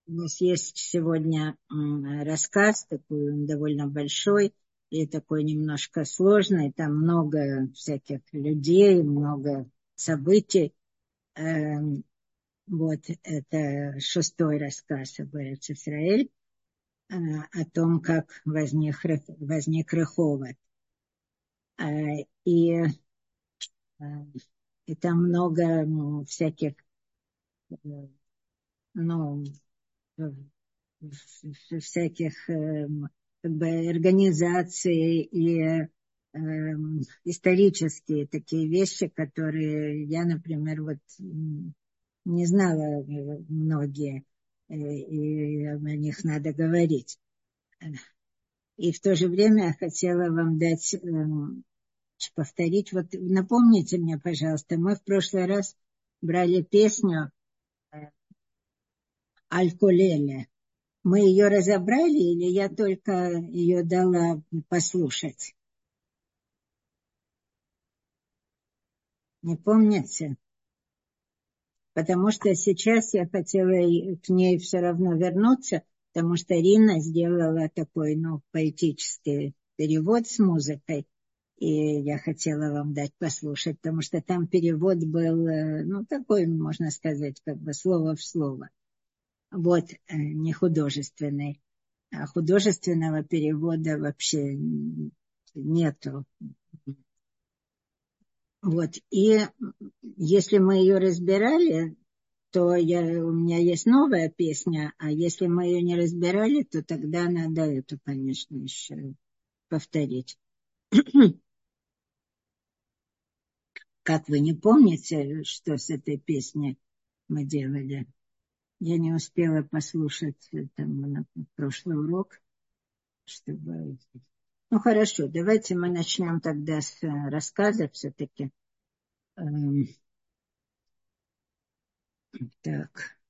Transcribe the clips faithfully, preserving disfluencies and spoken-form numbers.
У нас есть сегодня рассказ, такой он довольно большой и такой немножко сложный. Там много всяких людей, много событий. Вот это шестой рассказ об Эрец-Исраэль, о том, как возник, возник Реховот. И, и там много ну, всяких ну, всяких как бы организаций и э, исторические такие вещи, которые я, например, вот не знала многие, и о них надо говорить. И в то же время я хотела вам дать, повторить, вот напомните мне, пожалуйста, мы в прошлый раз брали песню «Аль-Колеле». Мы ее разобрали или я только ее дала послушать? Не помните? Потому что сейчас я хотела к ней все равно вернуться, потому что Рина сделала такой, ну, поэтический перевод с музыкой, и я хотела вам дать послушать, потому что там перевод был, ну, такой, можно сказать, как бы слово в слово. Вот, не художественный. А художественного перевода вообще нету. Вот, и если мы ее разбирали, то я, у меня есть новая песня, а если мы ее не разбирали, то тогда надо эту, конечно, еще повторить. Как вы не помните, что с этой песней мы делали? Я не успела послушать там, на прошлый урок, чтобы... Ну, хорошо, давайте мы начнем тогда с рассказа все-таки. Так.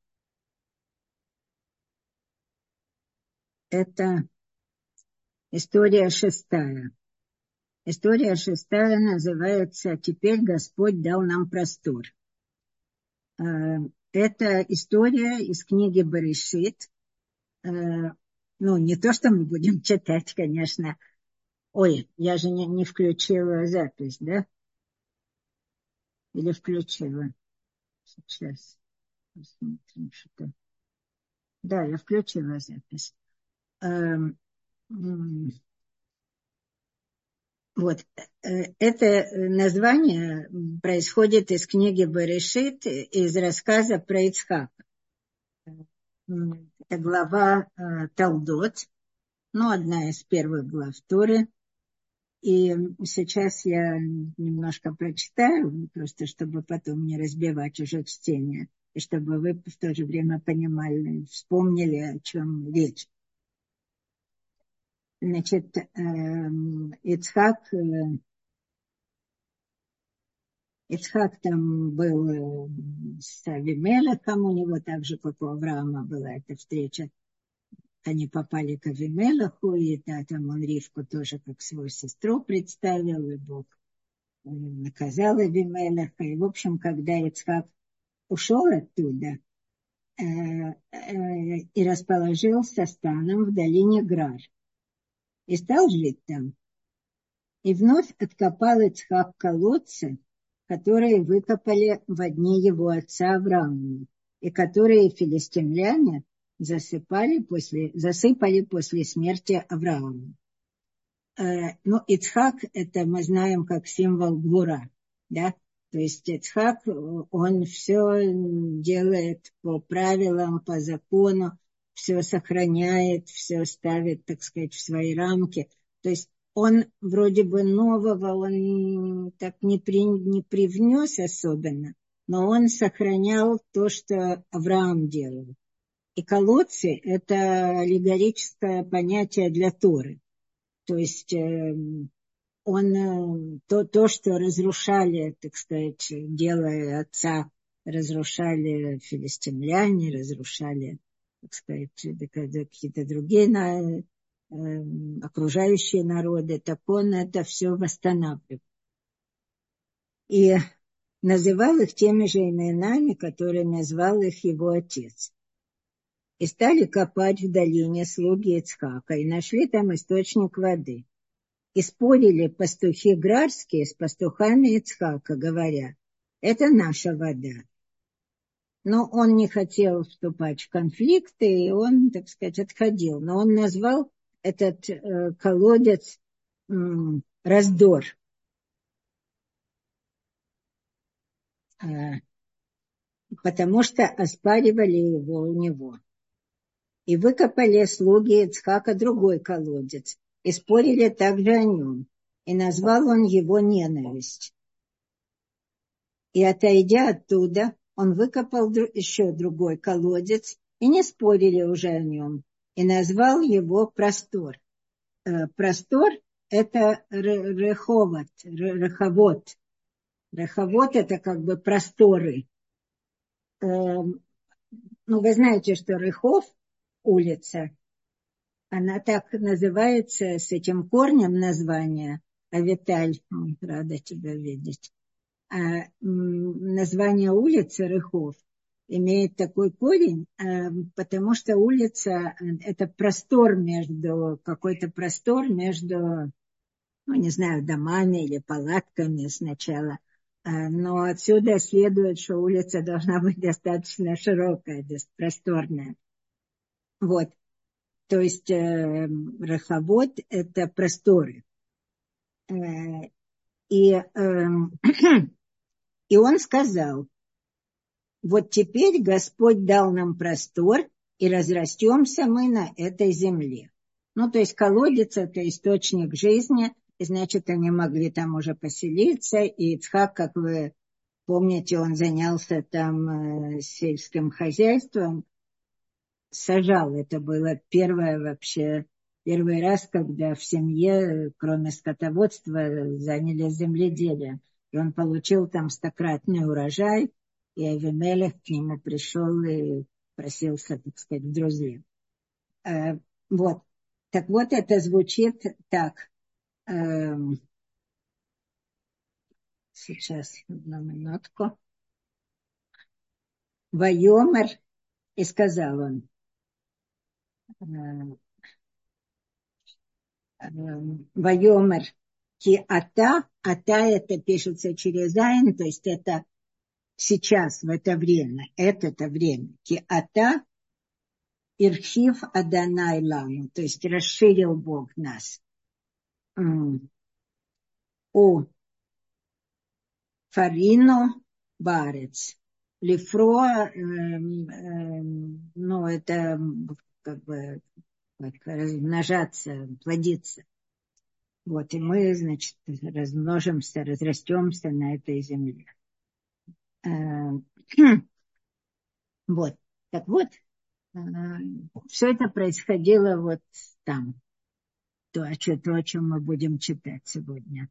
Это история шестая. История шестая называется «Теперь Господь дал нам простор». Это история из книги Берешит. Ну, не то, что мы будем читать, конечно. Ой, я же не, не включила запись, да? Или включила? Сейчас посмотрим, что-то. Да, я включила запись. Вот, это название происходит из книги Берешит, из рассказа про Ицхака. Это глава Талдот, ну, одна из первых глав Торы. И сейчас я немножко прочитаю, просто чтобы потом не разбивать уже чтение, и чтобы вы в то же время понимали, вспомнили, о чем речь. Значит, Ицхак, Ицхак там был с Авимелехом, у него так же, как у Авраама, была эта встреча. Они попали к Авимелеху, и да, там он Ривку тоже как свою сестру представил, и Бог наказал Авимелеха. И, в общем, когда Ицхак ушел оттуда э, э, и расположился станом в долине Грар, и стал жить там. И вновь откопал Ицхак колодцы, которые выкопали во дни его отца Авраама, и которые филистимляне засыпали после, засыпали после смерти Авраама. Э, ну, Ицхак, это мы знаем как символ гвура, да? То есть Ицхак, он все делает по правилам, по закону, все сохраняет, все ставит, так сказать, в свои рамки. То есть он вроде бы нового, он так не, при, не привнес особенно, но он сохранял то, что Авраам делал. И колодцы – это аллегорическое понятие для Торы. То есть э, он, э, то, то, что разрушали, так сказать, делая отца, разрушали филистимляне, разрушали, так сказать, какие-то другие на, э, окружающие народы, так он это все восстанавливал. И называл их теми же именами, которые назвал их его отец. И стали копать в долине слуги Ицхака, и нашли там источник воды. И спорили пастухи грарские с пастухами Ицхака, говоря, это наша вода. Но он не хотел вступать в конфликты, и он, так сказать, отходил. Но он назвал этот э, колодец э, раздор. Э, потому что оспаривали его у него. И выкопали слуги Ицхака другой колодец, и спорили также о нем. И назвал он его ненависть. И, отойдя оттуда, он выкопал еще другой колодец, и не спорили уже о нем. И назвал его простор. Простор – это реховод, реховод. Реховод – это как бы просторы. Ну, вы знаете, что Рехов, улица, она так называется, с этим корнем названия. Авиталь, рада тебя видеть. А название улицы Рехов имеет такой корень, потому что улица – это простор между, какой-то простор между, ну, не знаю, домами или палатками сначала. Но отсюда следует, что улица должна быть достаточно широкая, просторная. Вот. То есть э, Реховод – это просторы. Э, и, э, и он сказал, вот теперь Господь дал нам простор, и разрастемся мы на этой земле. Ну, то есть колодец – это источник жизни, и значит, они могли там уже поселиться, и Ицхак, как вы помните, он занялся там э, сельским хозяйством, сажал. Это было первое вообще, первый раз, когда в семье, кроме скотоводства, занялись земледелием. И он получил там стократный урожай, и Авимелех к нему пришел и просился, так сказать, в друзья. Э, вот. Так вот, это звучит так. Э, сейчас, одну минутку. Вайомер, и сказал он, Вайомер ки ата, ата это пишется через айн, то есть это сейчас, в это время, это-то время. Ки ата ирхив Адонай лану, то есть расширил Бог нас. О фарино барец. Лифро, э, э, ну, это как бы размножаться, плодиться. Вот, и мы, значит, размножимся, разрастемся на этой земле. Вот, так вот, все это происходило вот там, то, о чем мы будем читать сегодня.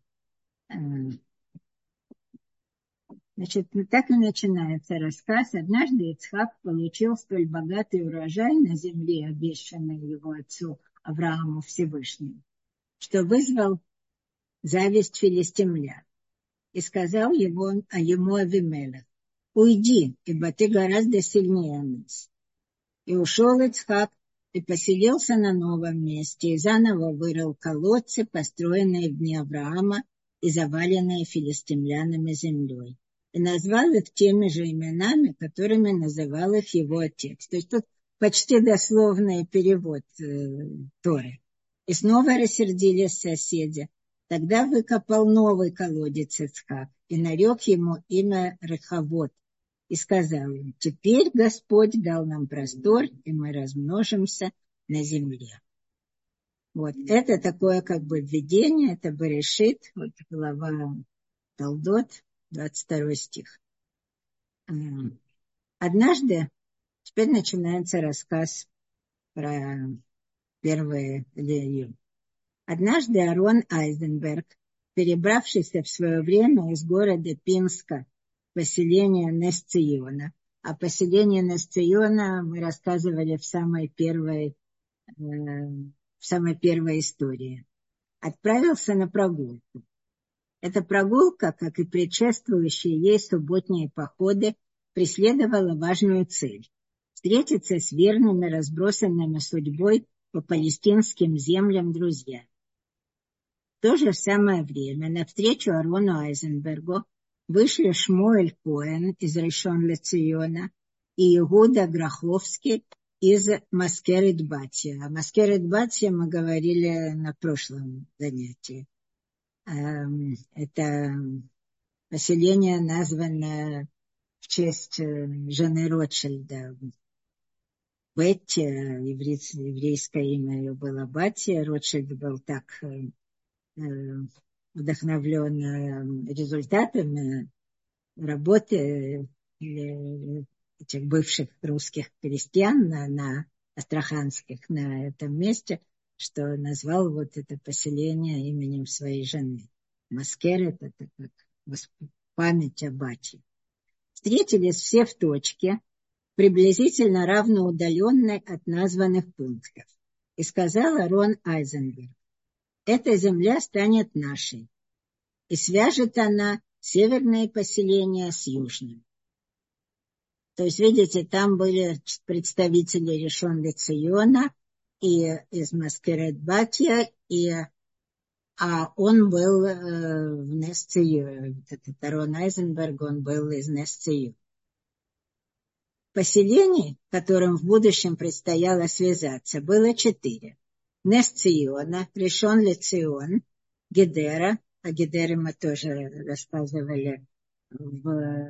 Значит, так и начинается рассказ. Однажды Ицхак получил столь богатый урожай на земле, обещанной его отцу Аврааму Всевышним, что вызвал зависть филистимлян. И сказал его, а ему Авимелех: уйди, ибо ты гораздо сильнее нас. И ушел Ицхак и поселился на новом месте, и заново вырыл колодцы, построенные в дни Авраама и заваленные филистимлянами землей. И назвал их теми же именами, которыми называл их его отец. То есть тут почти дословный перевод э, Торы. И снова рассердились соседи. Тогда выкопал новый колодец Ицхак и нарек ему имя Реховод. И сказал им: теперь Господь дал нам простор, и мы размножимся на земле. Вот это такое как бы введение, это Берешит, вот глава Толдот, двадцать второй стих. Однажды, теперь начинается рассказ про первые леи. Однажды Арон Айзенберг, перебравшийся в свое время из города Пинска в поселение Нес-Циона, а поселение Нес-Циона мы рассказывали в самой первой, э, в самой первой истории, отправился на прогулку. Эта прогулка, как и предшествующие ей субботние походы, преследовала важную цель встретиться с верными, разбросанными судьбой по палестинским землям друзьями. В то же самое время навстречу Арону Айзенбергу вышли Шмуэль Коэн из Ришон ле-Циона и Иуда Гроховский из Маскерет Батия. О Маскерет Батия мы говорили на прошлом занятии. Это поселение, названное в честь жены Ротшильда. Бетти, еврейское имя ее было Батия. Ротшильд был так вдохновлен результатами работы этих бывших русских крестьян на, на астраханских на этом месте, что назвал вот это поселение именем своей жены. Маскерет — это как память о Бате. Встретились все в точке, приблизительно равноудаленной от названных пунктов. И сказал Арон Айзенберг: эта земля станет нашей, и свяжет она северные поселения с южными. То есть, видите, там были представители Ришон ле-Циона и из Маскерет Батия, и, а он был э, в Нес-Цию. Этот Арон Айзенберг, он был из Нес-Цию. Поселений, которым в будущем предстояло связаться, было четыре. Нес-Циона, Ришон ле-Цион, Гедера, о Гедере мы тоже рассказывали в,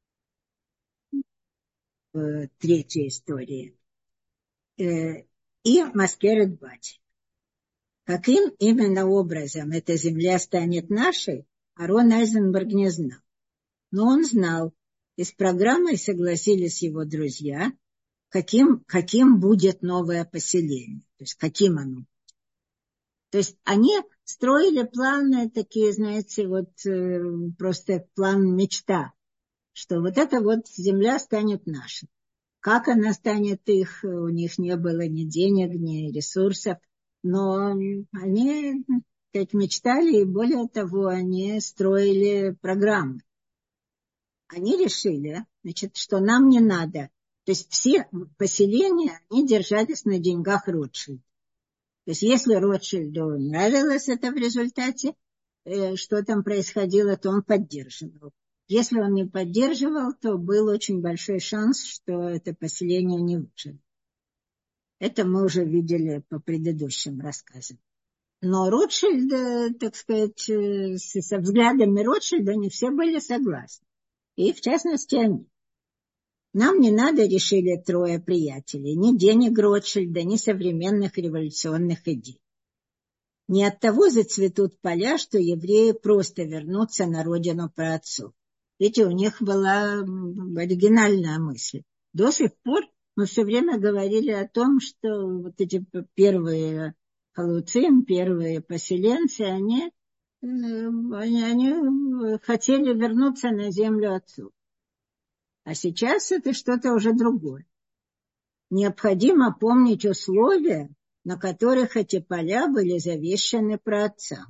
в третьей истории, э, и Маскерет Бати. Каким именно образом эта земля станет нашей, Арон Айзенберг не знал. Но он знал, и с программой согласились его друзья, каким, каким будет новое поселение, то есть каким оно будет. То есть они строили планы такие, знаете, вот э, просто план мечта, что вот эта вот земля станет нашей. Как она станет их, у них не было ни денег, ни ресурсов, но они как мечтали, и более того, они строили программы. Они решили, значит, что нам не надо. То есть все поселения, они держались на деньгах Ротшильда. То есть если Ротшильду нравилось это в результате, э, что там происходило, то он поддерживал. Если он не поддерживал, то был очень большой шанс, что это поселение не выживет. Это мы уже видели по предыдущим рассказам. Но Ротшильд, так сказать, со взглядами Ротшильда не все были согласны. И в частности они. Нам не надо, решили трое приятелей, ни денег Ротшильда, ни современных революционных идей. Не от того зацветут поля, что евреи просто вернутся на родину праотцов. Видите, у них была оригинальная мысль. До сих пор мы все время говорили о том, что вот эти первые халуцим, первые поселенцы, они, они, они хотели вернуться на землю отцов. А сейчас это что-то уже другое. Необходимо помнить условия, на которых эти поля были завещаны праотцам.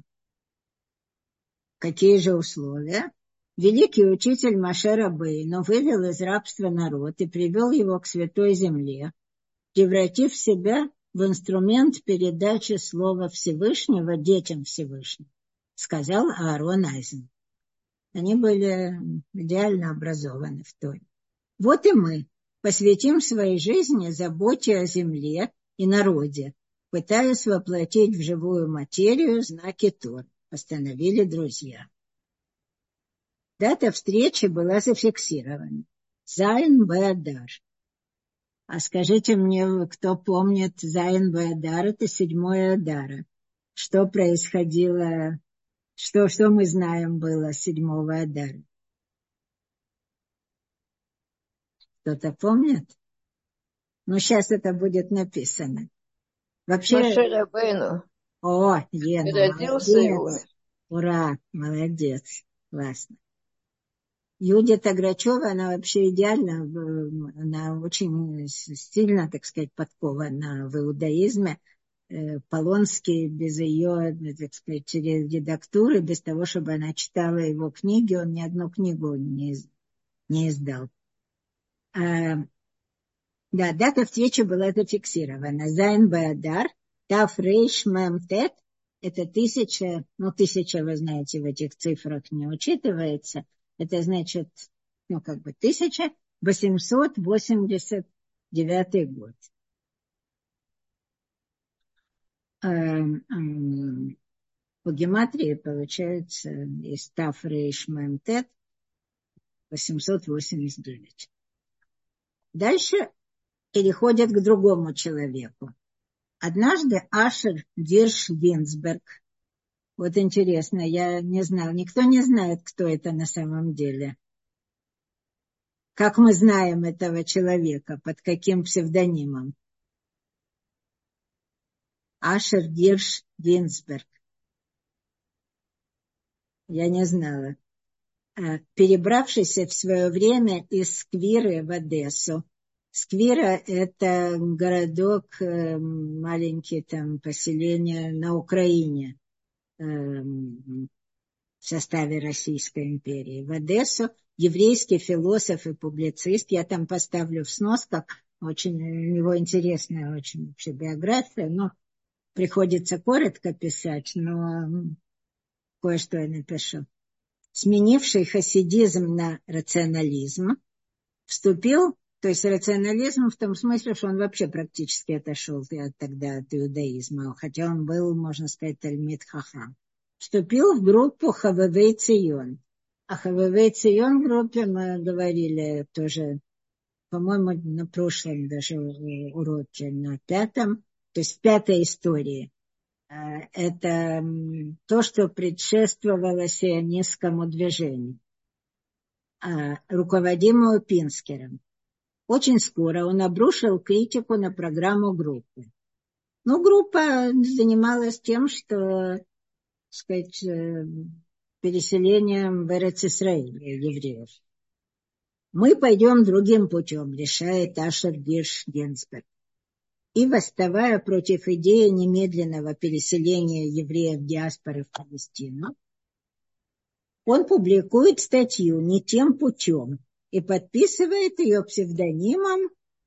Какие же условия? Великий учитель Моше Рабейну вывел из рабства народ и привел его к святой земле, превратив себя в инструмент передачи слова Всевышнего детям Всевышнего, сказал Аарон Айзенберг. Они были идеально образованы в Торе. Вот и мы посвятим своей жизни заботе о земле и народе, пытаясь воплотить в живую материю знаки Торы, постановили друзья. Дата встречи была зафиксирована. Зайн бе-Адар. А скажите мне, кто помнит Зайн бе-Адар, это седьмое Адара. Что происходило, что, что мы знаем было седьмого Адара? Кто-то помнит? Ну, сейчас это будет написано. Вообще... Моше Рабейну. О, Лена, родился и умер. Ура, молодец, классно. Юдита Грачева, она вообще идеально, она очень сильно, так сказать, подкована в иудаизме. Полонский без ее, так сказать, редактуры, без того, чтобы она читала его книги, он ни одну книгу не, не издал. Да, дата встречи была зафиксирована. Зайн Баадар, Таф Рейш Мем Тет. Это тысяча, ну, тысяча, вы знаете, в этих цифрах не учитывается. Это значит, ну, как бы тысяча восемьсот восемьдесят девятый год. Эм, эм, по гематрии получается из Таф Рейш Мем Тет восемьсот восемьдесят девять. Дальше переходят к другому человеку. Однажды Ашер Гирш Гинзберг. Вот интересно, я не знала, никто не знает, кто это на самом деле. Как мы знаем этого человека, под каким псевдонимом? Ашер Гирш Гинзберг. Я не знала. Перебравшийся в свое время из Сквиры в Одессу. Сквира – это городок, маленький там поселение на Украине в составе Российской империи. В Одессу еврейский философ и публицист. Я там поставлю в сносках. Очень у него интересная очень вообще биография, но приходится коротко писать, но кое-что я напишу. Сменивший хасидизм на рационализм, вступил, то есть рационализм в том смысле, что он вообще практически отошел тогда от иудаизма, хотя он был, можно сказать, Талмид Хахам. Вступил в группу Хавевей Цион. О Хавевей Цион группе мы говорили тоже, по-моему, на прошлом даже уроке, на пятом, то есть в пятой истории. Это то, что предшествовало сионистскому движению, руководимому Пинскером. Очень скоро он обрушил критику на программу группы. Ну, группа занималась тем, что, так сказать, переселением в Эрец-Исраэль евреев. Мы пойдем другим путем, решает Ашер Гирш Гинзберг. И, восставая против идеи немедленного переселения евреев диаспоры в Палестину, он публикует статью «Не тем путем» и подписывает ее псевдонимом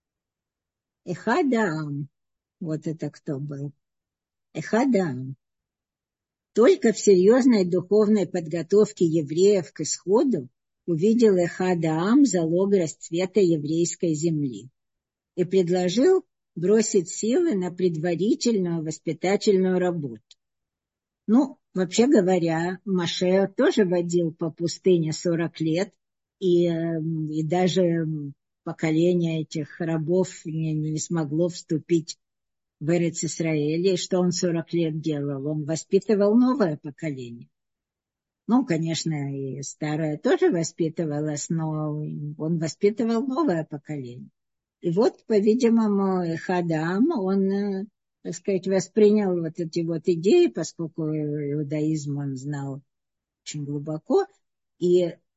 Эхад Аам. Вот это кто был. Эхад Аам. Только в серьезной духовной подготовке евреев к исходу увидел Эхад Аам залог расцвета еврейской земли и предложил бросить силы на предварительную воспитательную работу. Ну, вообще говоря, Моше тоже водил по пустыне сорок лет, и, и даже поколение этих рабов не, не смогло вступить в Эрец-Исраэль. И что он сорок лет делал? Он воспитывал новое поколение. Ну, конечно, и старое тоже воспитывалось, но он воспитывал новое поколение. И вот, по-видимому, Эхад Аам, он, так сказать, воспринял вот эти вот идеи, поскольку иудаизм он знал очень глубоко, и э,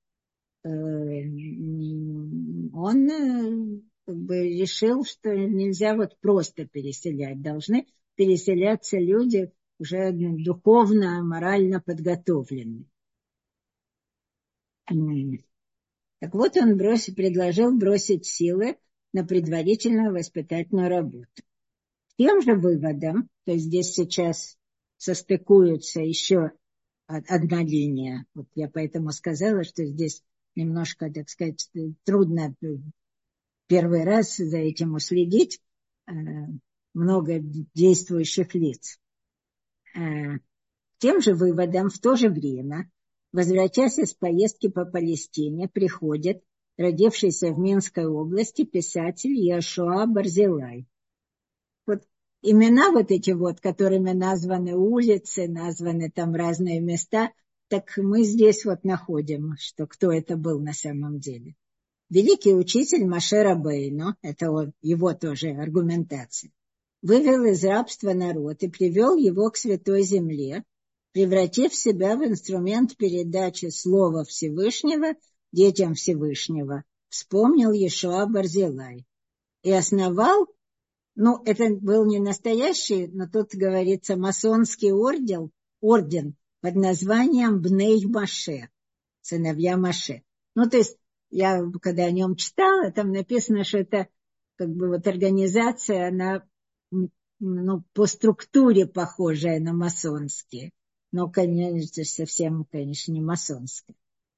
он э, как бы решил, что нельзя вот просто переселять, должны переселяться люди уже духовно, морально подготовленные. Так вот, он бросил, предложил бросить силы на предварительную воспитательную работу. Тем же выводом, то есть здесь сейчас состыкуются еще одна линия. Вот я поэтому сказала, что здесь немножко, так сказать, трудно первый раз за этим уследить. Много действующих лиц. Тем же выводом в то же время, возвращаясь из поездки по Палестине, приходит родившийся в Минской области писатель Йошуа Барзилай. Вот имена вот эти вот, которыми названы улицы, названы там разные места, так мы здесь вот находим, что кто это был на самом деле. Великий учитель Моше Рабейну, это он, его тоже аргументация, вывел из рабства народ и привел его к Святой Земле, превратив себя в инструмент передачи Слова Всевышнего детям Всевышнего, вспомнил Йошуа Барзилай. И основал, ну, это был не настоящий, но тут говорится масонский орден, орден под названием Бней Моше, сыновья Моше. Ну, то есть, я когда о нем читала, там написано, что это как бы вот организация, она ну, по структуре похожая на масонские, но, конечно, совсем, конечно, не масонская.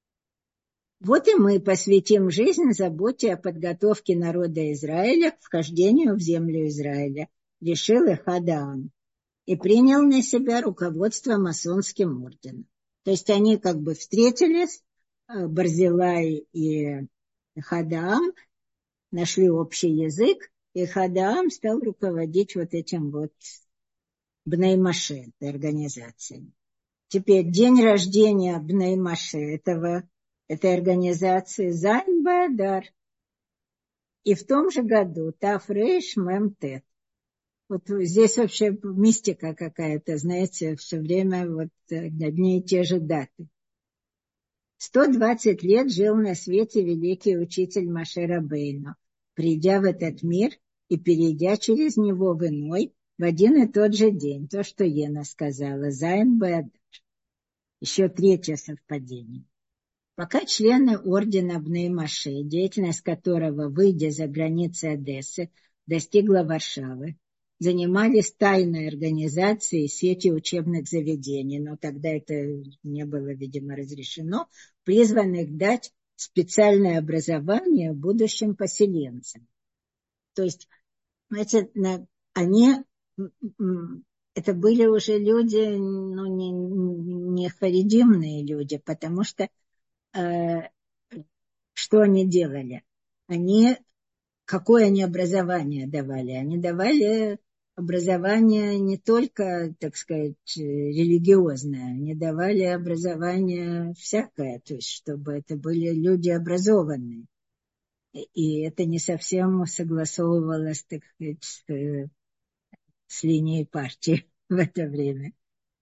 Вот и мы посвятим жизнь заботе о подготовке народа Израиля к вхождению в землю Израиля, решил Эхад Аам, и принял на себя руководство масонским орденом. То есть они как бы встретились, Барзилай и Эхад Аам, нашли общий язык, и Эхад Аам стал руководить вот этим вот Бней Моше, этой организацией. Теперь день рождения Бней Моше, этого, этой организации, Зайн Баадар. И в том же году Таф Рейш Мем Тет. Вот здесь вообще мистика какая-то, знаете, все время вот одни и те же даты. сто двадцать лет жил на свете великий учитель Моше Рабейну, придя в этот мир и перейдя через него в иной, в один и тот же день. То, что Ена сказала, Зайн Баадар. Еще третье совпадение. Пока члены ордена Бней Моше, деятельность которого, выйдя за границы Одессы, достигла Варшавы, занимались тайной организацией сети учебных заведений, но тогда это не было, видимо, разрешено, призванных дать специальное образование будущим поселенцам. То есть, знаете, они, это были уже люди, ну, не, не харидимные люди, потому что э, что они делали? Они, какое они образование давали? Они давали образование не только, так сказать, религиозное, они давали образование всякое, то есть чтобы это были люди образованные. И это не совсем согласовывалось, так сказать, с, с линией партии в это время.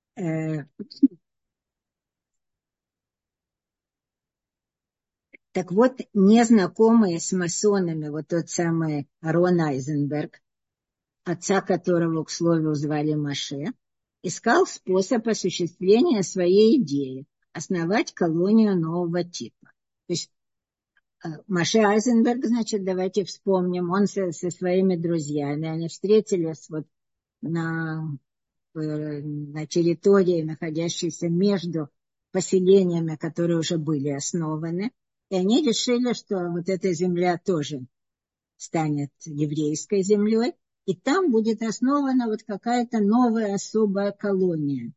Так вот, незнакомые с масонами, вот тот самый Арон Айзенберг, отца которого, к слову, звали Моше, искал способ осуществления своей идеи – основать колонию нового типа. То есть Моше Айзенберг, значит, давайте вспомним, он со, со своими друзьями, они встретились вот на, на территории, находящейся между поселениями, которые уже были основаны, и они решили, что вот эта земля тоже станет еврейской землей, и там будет основана вот какая-то новая особая колония.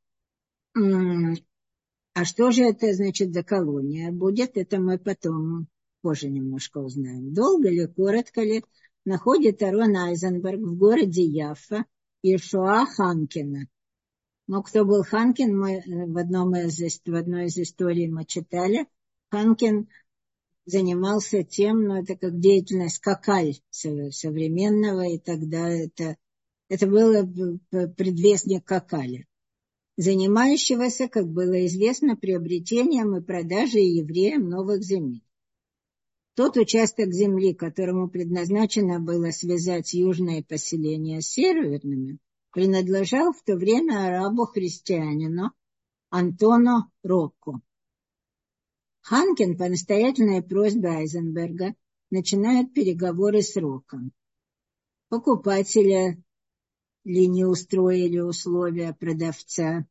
А что же это, значит, за колония будет? Это мы потом позже немножко узнаем. Долго ли, коротко ли, находит Арон Айзенберг в городе Яффа Иешуа Ханкина. Но кто был Ханкин, мы в, одном из, в одной из историй мы читали. Ханкин занимался тем, ну, это как деятельность какаль современного, и тогда это, это было предвестник какаля, занимающегося, как было известно, приобретением и продажей евреям новых земель. Тот участок земли, которому предназначено было связать южные поселения с северными, принадлежал в то время арабу-христианину Антону Рокко. Ханкин по настоятельной просьбе Айзенберга начинает переговоры с Рокком. Покупателя ли не устроили условия продавца,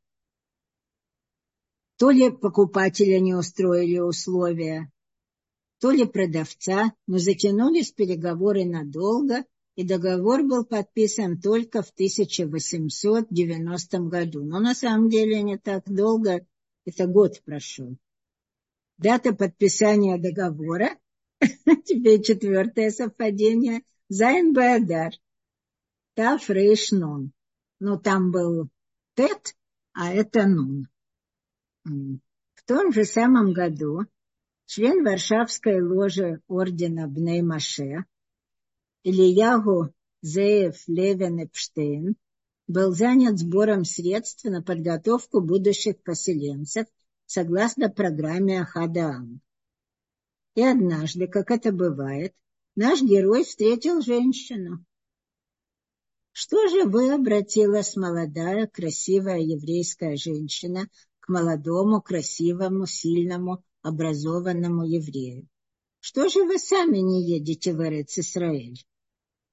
то ли покупателя не устроили условия, то ли продавца, но затянулись переговоры надолго, и договор был подписан только в тысяча восемьсот девяностом году. Но на самом деле не так долго, это год прошел. Дата подписания договора, теперь четвертое совпадение, Зайн Баадар, Таф Рейш Нун. Ну, там был Тет, а это Нун. В том же самом году член Варшавской ложи ордена Бней Моше Ильягу Зеев Левин Эпштейн был занят сбором средств на подготовку будущих поселенцев согласно программе Эхад Аам. И однажды, как это бывает, наш герой встретил женщину. Что же вы, обратилась молодая, красивая еврейская женщина к молодому, красивому, сильному, образованному еврею? Что же вы сами не едете в Эрец-Исраэль?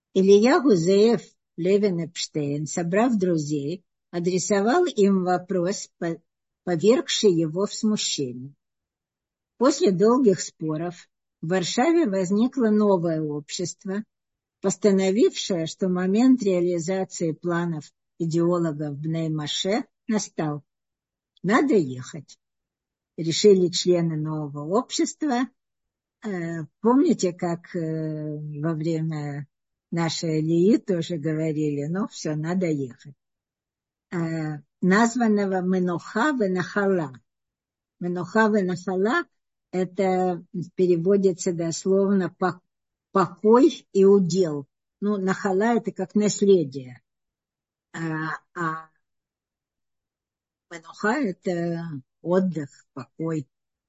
Илья Гузеев Левин-Эпштейн, собрав друзей, адресовал им вопрос, повергший его в смущение. После долгих споров в Варшаве возникло новое общество, постановившее, что момент реализации планов идеологов Бней Моше настал. Надо ехать. Решили члены нового общества. Помните, как во время нашей Ильи тоже говорили, ну все, надо ехать. Названного Менуха ве-Нахала. Менуха ве-Нахала — это переводится дословно покой и удел. Ну, Нахала — это как наследие. А, а Менуха — это отдых, покой.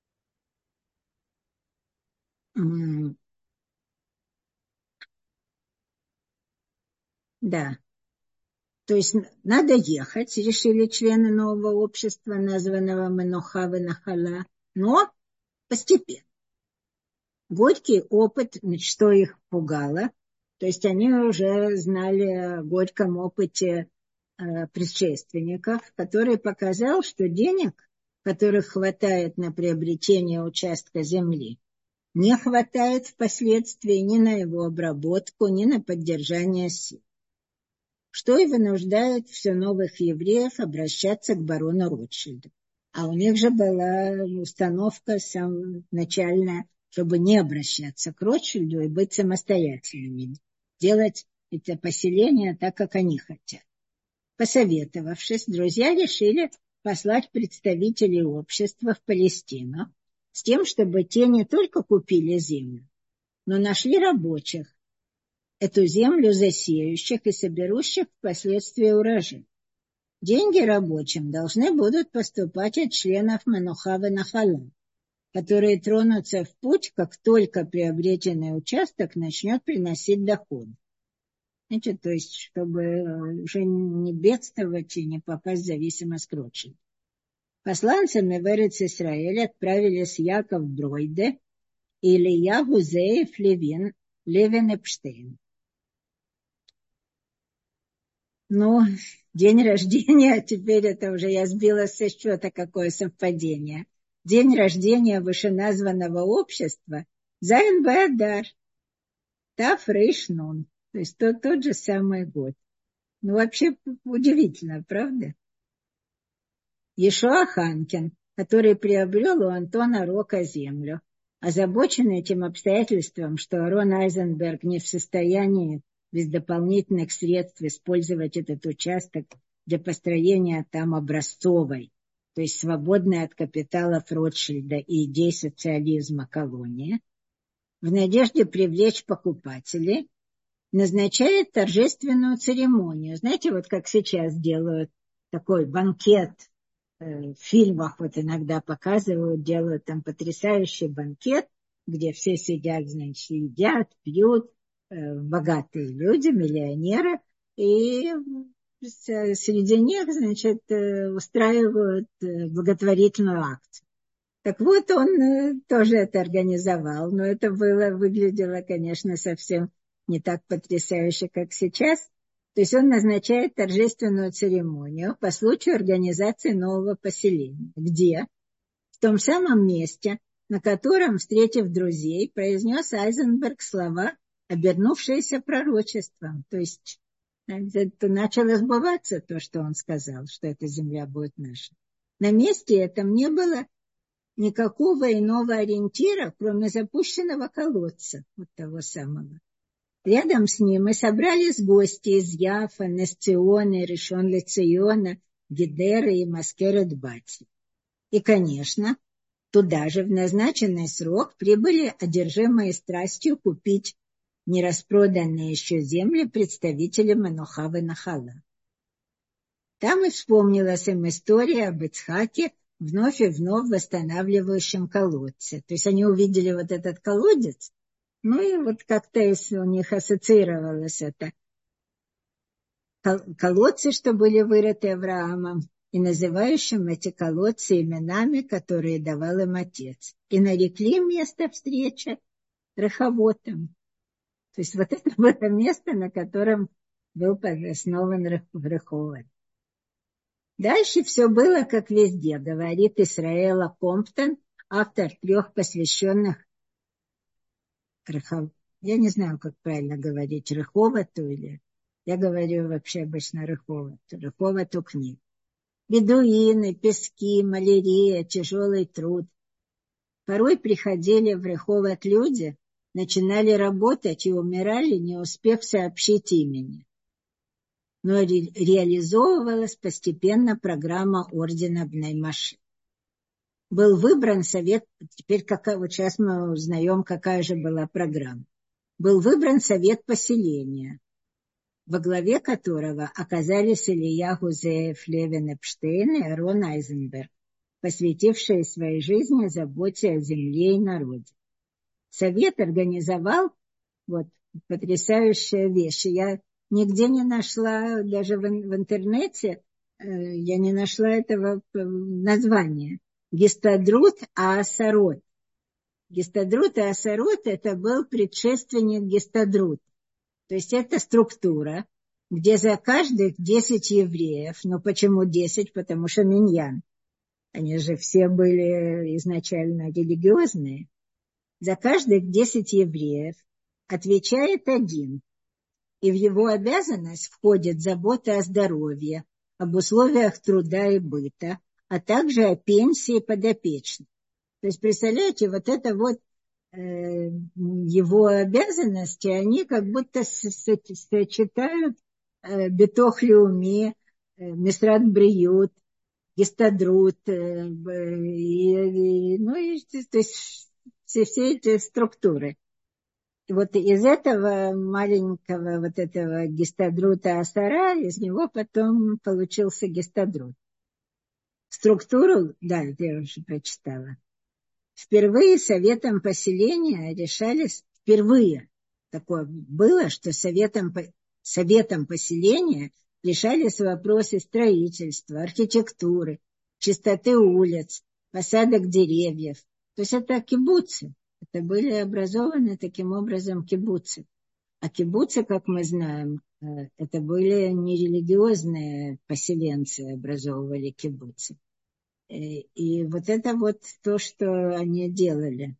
Да. То есть надо ехать, решили члены нового общества, названного Менуха ве-Нахала, но постепенно. Горький опыт, что их пугало, то есть они уже знали о горьком опыте э, предшественников, который показал, что денег, которых хватает на приобретение участка земли, не хватает впоследствии ни на его обработку, ни на поддержание сил. Что и вынуждает все новых евреев обращаться к барону Ротшильду. А у них же была установка самоначальная, чтобы не обращаться к Ротшильду и быть самостоятельными, делать это поселение так, как они хотят. Посоветовавшись, друзья решили послать представителей общества в Палестину с тем, чтобы те не только купили землю, но нашли рабочих, эту землю засеющих и соберущих впоследствии урожай. Деньги рабочим должны будут поступать от членов Менуха ве-Нахала, которые тронутся в путь, как только приобретенный участок начнет приносить доход. Значит, то есть, чтобы уже не бедствовать и не попасть в зависимость к Ротшильду. Посланцами в Эрец-Исраэль отправились Яков Бройде и Илья Гузеев Левин, Левин-Эпштейн. Ну, день рождения, теперь это уже я сбила со счета, какое совпадение. День рождения вышеназванного общества Зайн бе-Адар, Таф рейш нун, то есть тот, тот же самый год. Ну, вообще удивительно, правда? Йешуа Ханкин, который приобрел у Антона Рока землю, озабоченный этим обстоятельством, что Арон Айзенберг не в состоянии без дополнительных средств использовать этот участок для построения там образцовой, то есть свободной от капиталов Ротшильда и идей социализма колонии, в надежде привлечь покупателей, назначает торжественную церемонию. Знаете, вот как сейчас делают такой банкет, э, в фильмах вот иногда показывают, делают там потрясающий банкет, где все сидят, значит, едят, пьют, богатые люди, миллионеры, и среди них, значит, устраивают благотворительную акцию. Так вот, он тоже это организовал, но это было, выглядело, конечно, совсем не так потрясающе, как сейчас. То есть он назначает торжественную церемонию по случаю организации нового поселения. Где? В том самом месте, на котором, встретив друзей, произнес Айзенберг слова, обернувшееся пророчеством. То есть это начало сбываться, то, что он сказал, что эта земля будет наша. На месте этом не было никакого иного ориентира, кроме запущенного колодца, вот того самого. Рядом с ним мы собрались гости из Яфа, Несциона, Ришон-ле-Циона, Гедеры и Маскерет-Бати. И, конечно, туда же в назначенный срок прибыли одержимые страстью купить нераспроданные еще земли представители Менуха ве-Нахала. Там и вспомнилась им история об Ицхаке, вновь и вновь восстанавливающем колодце. То есть они увидели вот этот колодец, ну и вот как-то у них ассоциировалось это. Колодцы, что были вырыты Авраамом, и называющим эти колодцы именами, которые давал им отец. И нарекли место встречи Рехавотом. То есть вот это было место, на котором был основан Реховод. Дальше все было как везде, говорит Исраэла Комптон, автор трех посвященных Рехов... Я не знаю, как правильно говорить, Реховату или... Я говорю вообще обычно Реховату, Реховату книг. Бедуины, пески, малярия, тяжелый труд. Порой приходили в Реховат люди, начинали работать и умирали, не успев сообщить имени. Но ре- реализовывалась постепенно программа ордена Бней Маши. Был выбран совет, теперь какая, вот сейчас мы узнаем, какая же была программа. Был выбран совет поселения, во главе которого оказались Илья Гузеев, Левин Эпштейн и Арон Айзенберг, посвятившие своей жизни заботе о земле и народе. Совет организовал вот потрясающая вещь. Я нигде не нашла, даже в, в интернете, э, я не нашла этого названия. Гистадрут Аасарот. Гистадрут Аасарот — это был предшественник Гистадрут. То есть это структура, где за каждых десять евреев, ну почему десять? Потому что миньян. Они же все были изначально религиозные. За каждых десять евреев отвечает один. И в его обязанность входит забота о здоровье, об условиях труда и быта, а также о пенсии подопечных. То есть, представляете, вот это вот э, его обязанности, они как будто сочетают э, битох леуми, э, мисрат бриют, гистадрут, э, и, и, ну и то есть все, все эти структуры. И вот из этого маленького вот этого гистадрута Асара, из него потом получился гистадрут. Структуру, да, я уже прочитала. Впервые советом поселения решались, впервые такое было, что советом, советом поселения решались вопросы строительства, архитектуры, чистоты улиц, посадок деревьев. То есть это кибуцы. Это были образованы таким образом кибуцы. А кибуцы, как мы знаем, это были нерелигиозные поселенцы, образовывали кибуцы. И вот это вот то, что они делали.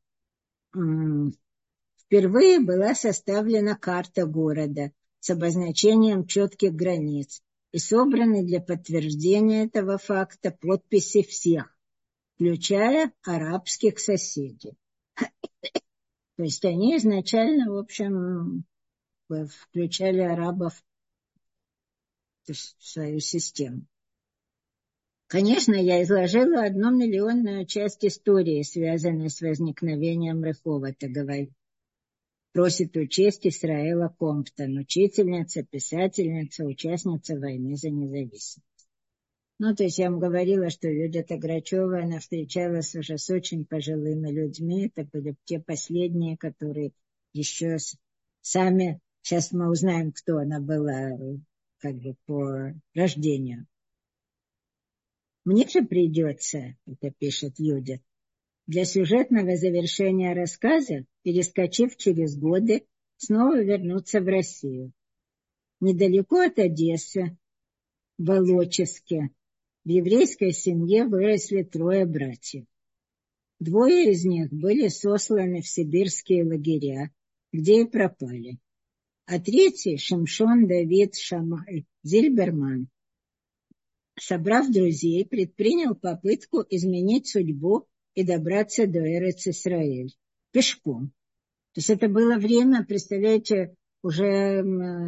Впервые была составлена карта города с обозначением четких границ и собраны для подтверждения этого факта подписи всех, включая арабских соседей. То есть они изначально, в общем, включали арабов в свою систему. Конечно, я изложила одну миллионную часть истории, связанной с возникновением Реховата, говорит. Просит учесть Исраэла Комптон, учительница, писательница, участница войны за независимость. Ну, то есть я вам говорила, что Юдита Грачева, она встречалась уже с очень пожилыми людьми. Это были те последние, которые еще сами... Сейчас мы узнаем, кто она была как бы по рождению. Мне же придется, это пишет Юдит, для сюжетного завершения рассказа, перескочив через годы, снова вернуться в Россию. Недалеко от Одессы, в Волоческе, в еврейской семье выросли трое братьев. Двое из них были сосланы в сибирские лагеря, где и пропали. А третий, Шимшон Давид Шамай Зильберман, собрав друзей, предпринял попытку изменить судьбу и добраться до Эрец-Исраэль пешком. То есть это было время, представляете, уже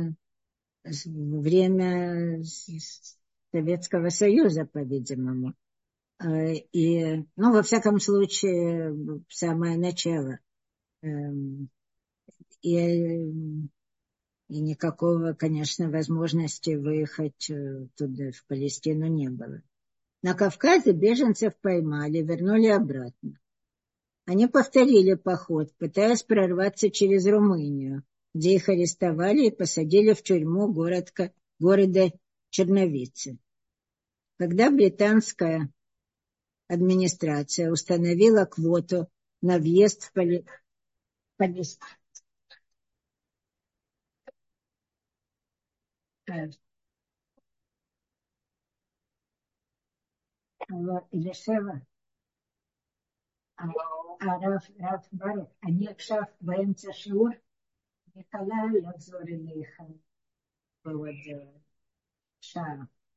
время Советского Союза, по-видимому. И, ну, во всяком случае, самое начало. И, и никакого, конечно, возможности выехать туда, в Палестину, не было. На Кавказе беженцев поймали, вернули обратно. Они повторили поход, пытаясь прорваться через Румынию, где их арестовали и посадили в тюрьму городка, города Черновицы. Когда британская администрация установила квоту на въезд в Палестину, אלישבע, הרב, הרב ברוך, אני עכשיו באמצע שיעור, אני יכולה לחזור אליך בעוד שעה.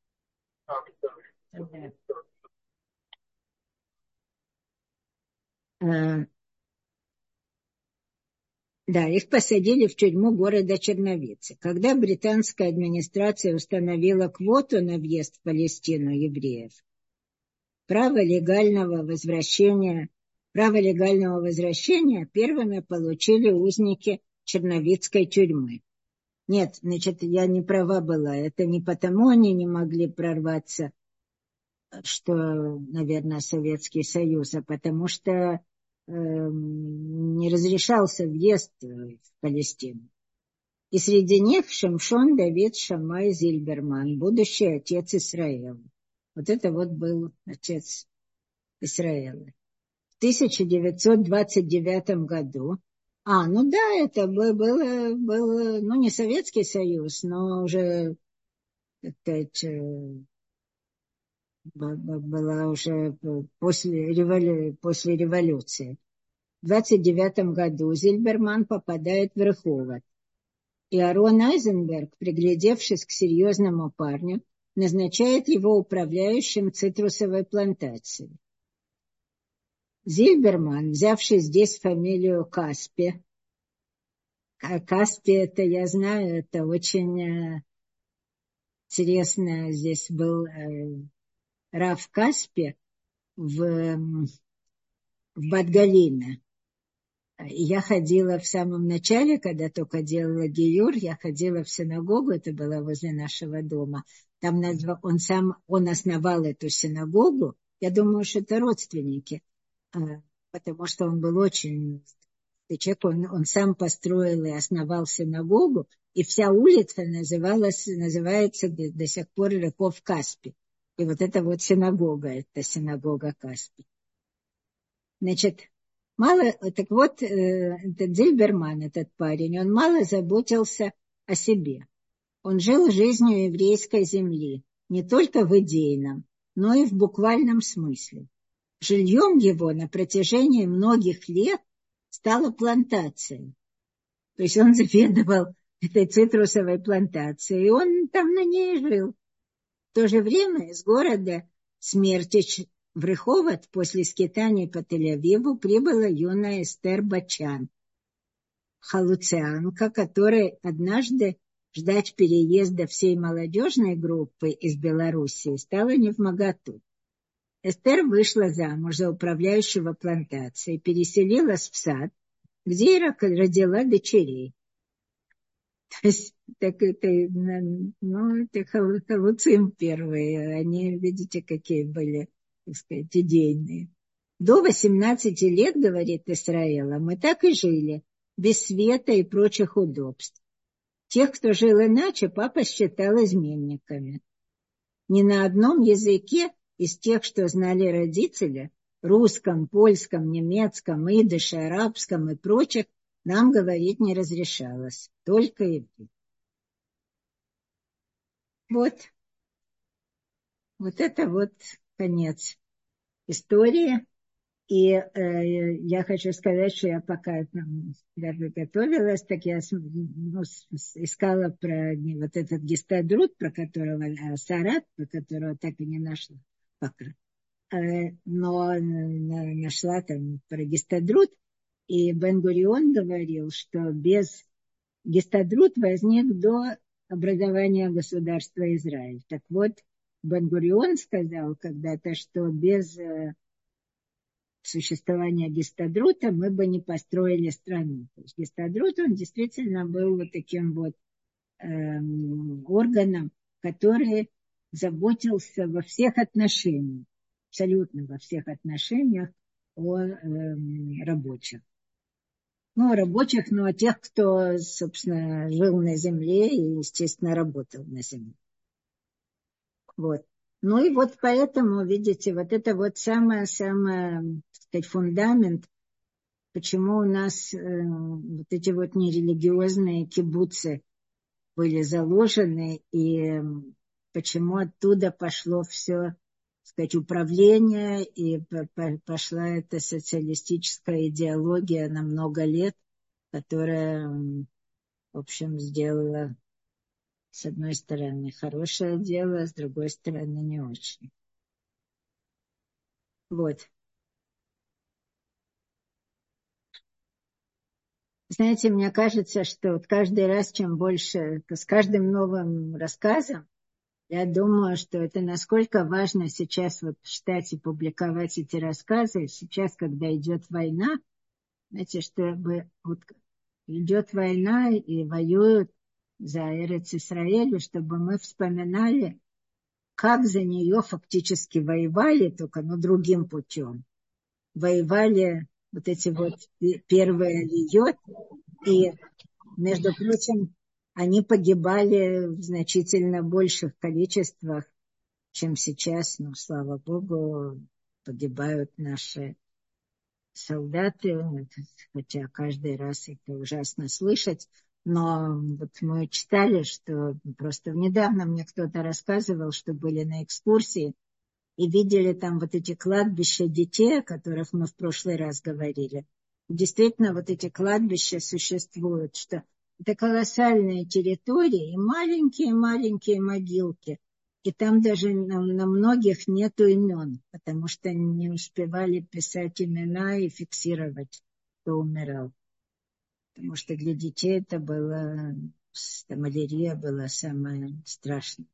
תודה. Да, их посадили в тюрьму города Черновицы. Когда британская администрация установила квоту на въезд в Палестину евреев, право легального возвращения, право легального возвращения первыми получили узники Черновицкой тюрьмы. Нет, значит, я не права была. Это не потому они не могли прорваться, что, наверное, Советский Союз, а потому что не разрешался въезд в Палестину. И среди них Шимшон Давид Шамай Зильберман, будущий отец Израиля. Вот это вот был отец Израиля. В тысяча девятьсот двадцать девятом году, а, ну да, это было, было, ну не Советский Союз, но уже, так сказать, была уже после, револю... после революции. В двадцать девятом году Зильберман попадает в Рыховод. И Арон Айзенберг, приглядевшись к серьезному парню, назначает его управляющим цитрусовой плантацией. Зильберман, взявший здесь фамилию Каспи, а Каспи, это я знаю, это очень интересно, здесь был Рав Каспи в, в Бат-Галиме. Я ходила в самом начале, когда только делала гиюр, я ходила в синагогу, это было возле нашего дома. Там он сам, он основал эту синагогу. Я думаю, что это родственники, потому что он был очень человек, он, он сам построил и основал синагогу, и вся улица называлась, называется до, до сих пор Рыхов Каспи. И вот это вот синагога, это синагога Каспи. Значит, мало, так вот, этот Зильберман, этот парень, он мало заботился о себе. Он жил жизнью еврейской земли, не только в идейном, но и в буквальном смысле. Жильем его на протяжении многих лет стала плантация. То есть он заведовал этой цитрусовой плантацией, и он там на ней жил. В то же время из города Смертич в Рыховод после скитаний по Тель-Авиву прибыла юная Эстер Бачан, халуцианка, которой однажды ждать переезда всей молодежной группы из Белоруссии стало невмоготу. Эстер вышла замуж за управляющего плантацией, переселилась в сад, где и родила дочерей. То есть, так это, ну, это халуцим первые, они, видите, какие были, так сказать, идейные. До восемнадцати лет, говорит Исраэла, мы так и жили, без света и прочих удобств. Тех, кто жил иначе, папа считал изменниками. Ни на одном языке из тех, что знали родители, русском, польском, немецком, идыше, арабском и прочих, нам говорить не разрешалось, только иврит. Вот, вот это вот конец истории. И э, я хочу сказать, что я пока там, даже готовилась, так я ну, искала про вот этот гистадрут, про которого, э, Сарат, про которого так и не нашла пока. Э, но нашла там про гистадрут. И Бен-Гурион говорил, что без гистадрут возник до образования государства Израиль. Так вот, Бен-Гурион сказал когда-то, что без э, существования гистадрута мы бы не построили страну. То есть гистадрут, он действительно был вот таким вот э, органом, который заботился во всех отношениях, абсолютно во всех отношениях о э, рабочих. Ну, рабочих, но тех, кто, собственно, жил на земле и, естественно, работал на земле. Вот. Ну и вот поэтому, видите, вот это вот самое-самое, так сказать, фундамент, почему у нас э, вот эти вот нерелигиозные кибуцы были заложены, и почему оттуда пошло все, так сказать, управление, и пошла эта социалистическая идеология на много лет, которая, в общем, сделала, с одной стороны, хорошее дело, а с другой стороны, не очень. Вот. Знаете, мне кажется, что вот каждый раз, чем больше, с каждым новым рассказом, я думаю, что это насколько важно сейчас вот читать и публиковать эти рассказы. Сейчас, когда идет война, знаете, чтобы вот идет война и воюют за Эрец-Исраэль, чтобы мы вспоминали, как за нее фактически воевали, только ну, другим путем. Воевали вот эти вот первые льет, и, между прочим, они погибали в значительно больших количествах, чем сейчас. Но, слава Богу, погибают наши солдаты, хотя каждый раз это ужасно слышать. Но вот мы читали, что просто недавно мне кто-то рассказывал, что были на экскурсии и видели там вот эти кладбища детей, о которых мы в прошлый раз говорили. Действительно, вот эти кладбища существуют, что это колоссальные территории и маленькие-маленькие могилки. И там даже на, на многих нету имен, потому что не успевали писать имена и фиксировать, кто умирал. Потому что для детей это было, малярия была самая страшная.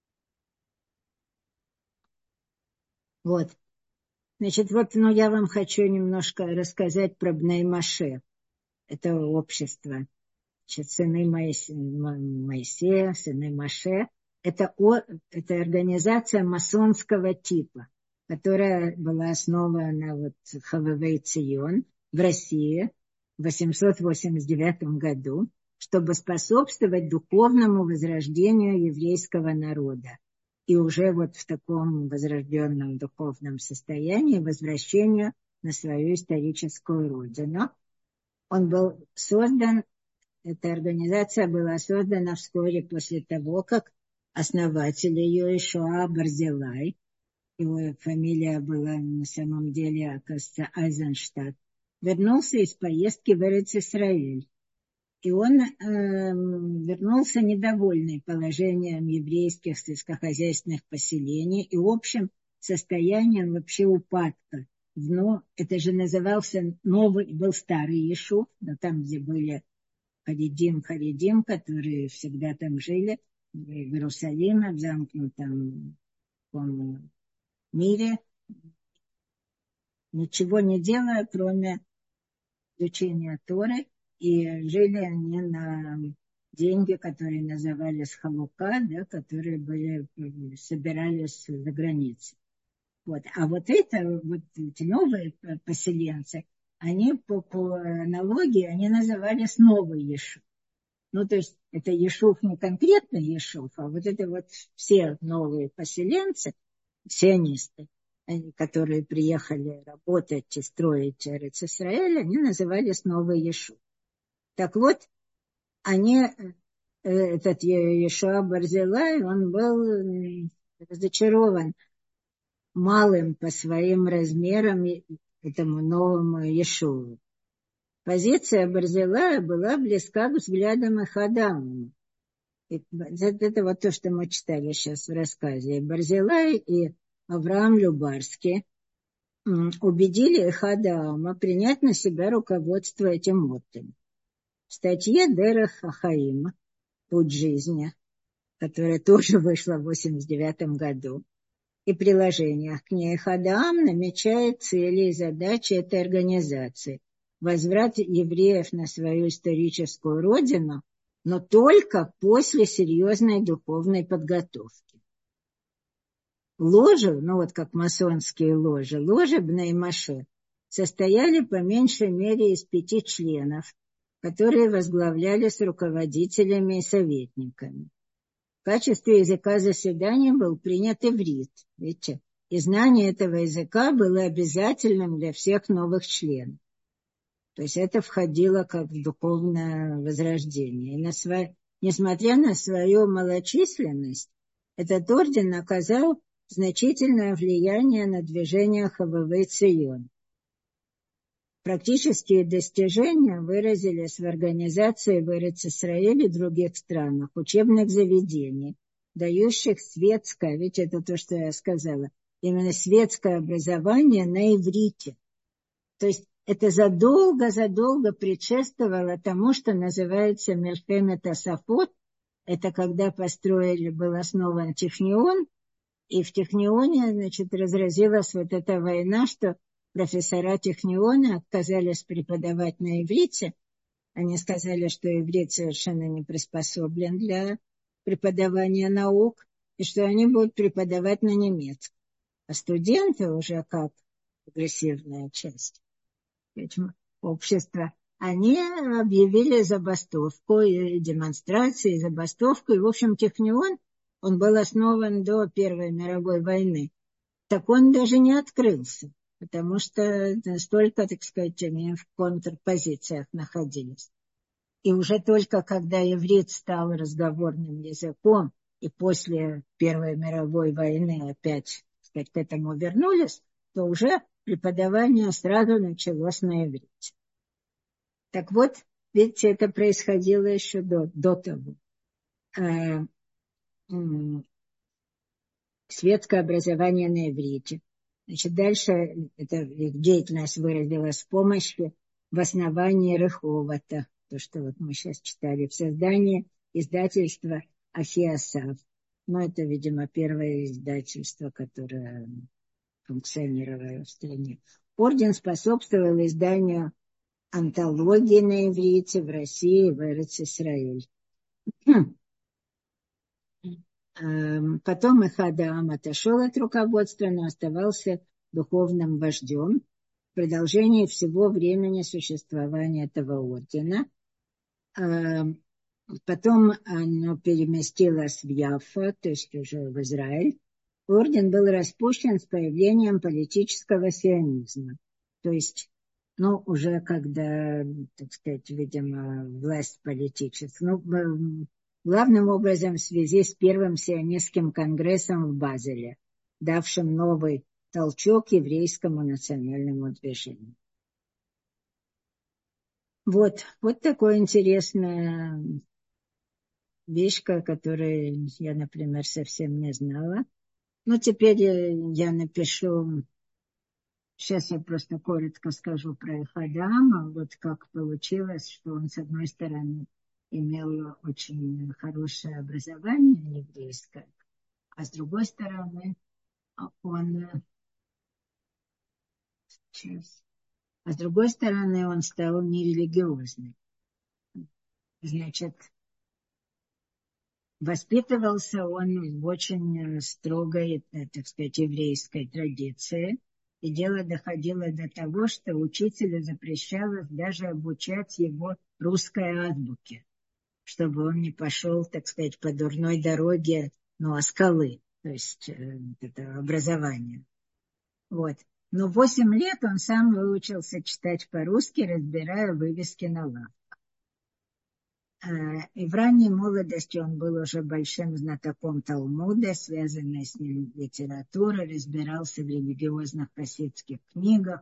Вот. Значит, вот, ну, я вам хочу немножко рассказать про Бней Моше. Это общество. Значит, сыны Моисея, сыны Моше. Это, о, это организация масонского типа, которая была основана вот Хавевей Цион в России в восемьсот восемьдесят девятом году, чтобы способствовать духовному возрождению еврейского народа. И уже вот в таком возрожденном духовном состоянии возвращению на свою историческую родину. Он был создан, эта организация была создана вскоре после того, как основатель ее Йошуа Барзилай, его фамилия была на самом деле, оказывается, Айзенштадт, вернулся из поездки в Эрец-Исраэль. И он э, вернулся недовольный положением еврейских сельскохозяйственных поселений и общим состоянием вообще упадка. Но это же назывался новый, был старый Ешув, но там, где были Харидим, Харидим, которые всегда там жили, в Иерусалиме, в замкнутом таком мире, ничего не делая, кроме изучения Торы. И жили они на деньги, которые назывались халука, да, которые были, собирались за границей. Вот. А вот это, вот эти новые поселенцы, они по, по аналогии, они назывались новый Ешув. Ну, то есть это Ешув не конкретно Ешув, а вот это вот все новые поселенцы, сионисты, которые приехали работать и строить Эрец-Исраэль, они назывались новый Ешув. Так вот, они, этот Йошуа Барзилай, он был разочарован малым по своим размерам этому новому Ешуву. Позиция Барзилая была близка к взглядам Эхадама. Это вот то, что мы читали сейчас в рассказе. Барзилай и Авраам Любарский убедили Эхадама принять на себя руководство этим мотом. В статье Дерех Ахаим «Путь жизни», которая тоже вышла в восемьдесят девятом году, и приложениях к ней Хадаам намечает цели и задачи этой организации. Возврат евреев на свою историческую родину, но только после серьезной духовной подготовки. Ложи, ну вот как масонские ложи, ложи Бней Моше состояли по меньшей мере из пяти членов, которые возглавлялись руководителями и советниками. В качестве языка заседания был принят иврит, видите, и знание этого языка было обязательным для всех новых членов. То есть это входило как в духовное возрождение. И на, сво... Несмотря на свою малочисленность, этот орден оказал значительное влияние на движение Хававей Цион. Практические достижения выразились в организации в Эрец-Исраэль и других странах учебных заведений, дающих светское, ведь это то, что я сказала, именно светское образование на иврите. То есть это задолго-задолго предшествовало тому, что называется Мельхемет Асафот. Это когда построили, был основан Технион, и в Технионе, значит, разразилась вот эта война, что профессора Техниона отказались преподавать на иврите. Они сказали, что иврит совершенно не приспособлен для преподавания наук, и что они будут преподавать на немецком. А студенты уже как агрессивная часть общества, они объявили забастовку и демонстрации, и забастовку. И, в общем, Технион, он был основан до Первой мировой войны. Так он даже не открылся, потому что настолько, так сказать, они в контрпозициях находились. И уже только когда иврит стал разговорным языком, и после Первой мировой войны опять, так сказать, к этому вернулись, то уже преподавание сразу началось на иврите. Так вот, видите, это происходило еще до, до того. А, м, светское образование на иврите. Значит, дальше эта их деятельность выразилась в помощи в основании Реховата, то, что вот мы сейчас читали, в создании издательства Ахиасав. Но это, видимо, первое издательство, которое функционировало в стране. Орден способствовал изданию антологии на иврите в России, в Эрец-Исраэль. Потом Эхадаам отошел от руководства, но оставался духовным вождем в продолжении всего времени существования этого ордена. Потом оно переместилось в Яффа, то есть уже в Израиль. Орден был распущен с появлением политического сионизма. То есть, ну, уже когда, так сказать, видимо, власть политическая. Ну, главным образом в связи с первым сионистским конгрессом в Базеле, давшим новый толчок еврейскому национальному движению. Вот, вот такая интересная вещь, которую я, например, совсем не знала. Ну, теперь я напишу, сейчас я просто коротко скажу про Эхадаама, вот как получилось, что он, с одной стороны, имел очень хорошее образование еврейское, а с другой стороны, он, сейчас, а с другой стороны, он стал нерелигиозным. Значит, воспитывался он в очень строгой, так сказать, еврейской традиции. И дело доходило до того, что учителю запрещалось даже обучать его русской азбуке, чтобы он не пошел, так сказать, по дурной дороге, ну, оскалы, то есть э, это образование. Вот. Но в восемь лет он сам выучился читать по-русски, разбирая вывески на лавках. И в ранней молодости он был уже большим знатоком Талмуда, связанной с ним литературой, разбирался в религиозных хасидских книгах.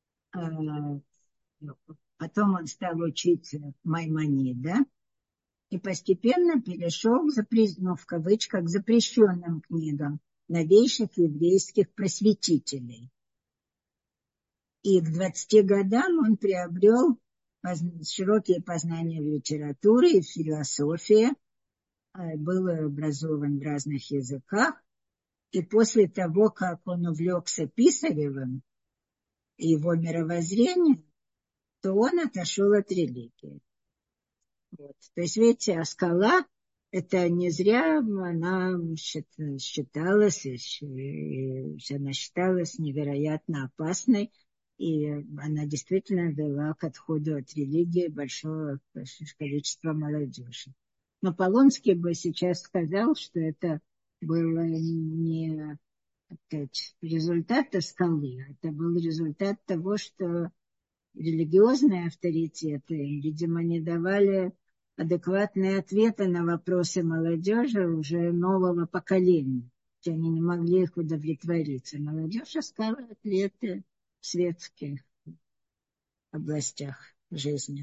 Потом он стал учить Маймонида и постепенно перешел к, запрещ... ну, в кавычках, к запрещенным книгам новейших еврейских просветителей. И к двадцати годам он приобрел широкие познания в литературе и в философии, был образован в разных языках, и после того, как он увлекся Писаревым и его мировоззрением, то он отошел от религии. Вот. То есть, видите, Аскала, это не зря она считалась, она считалась невероятно опасной, и она действительно вела к отходу от религии большое количество молодежи. Но Полонский бы сейчас сказал, что это было не, так сказать, результат Аскалы, это был результат того, что религиозные авторитеты, видимо, не давали адекватные ответы на вопросы молодежи уже нового поколения. Они не могли их удовлетворить. А молодежь искала ответы в светских областях жизни.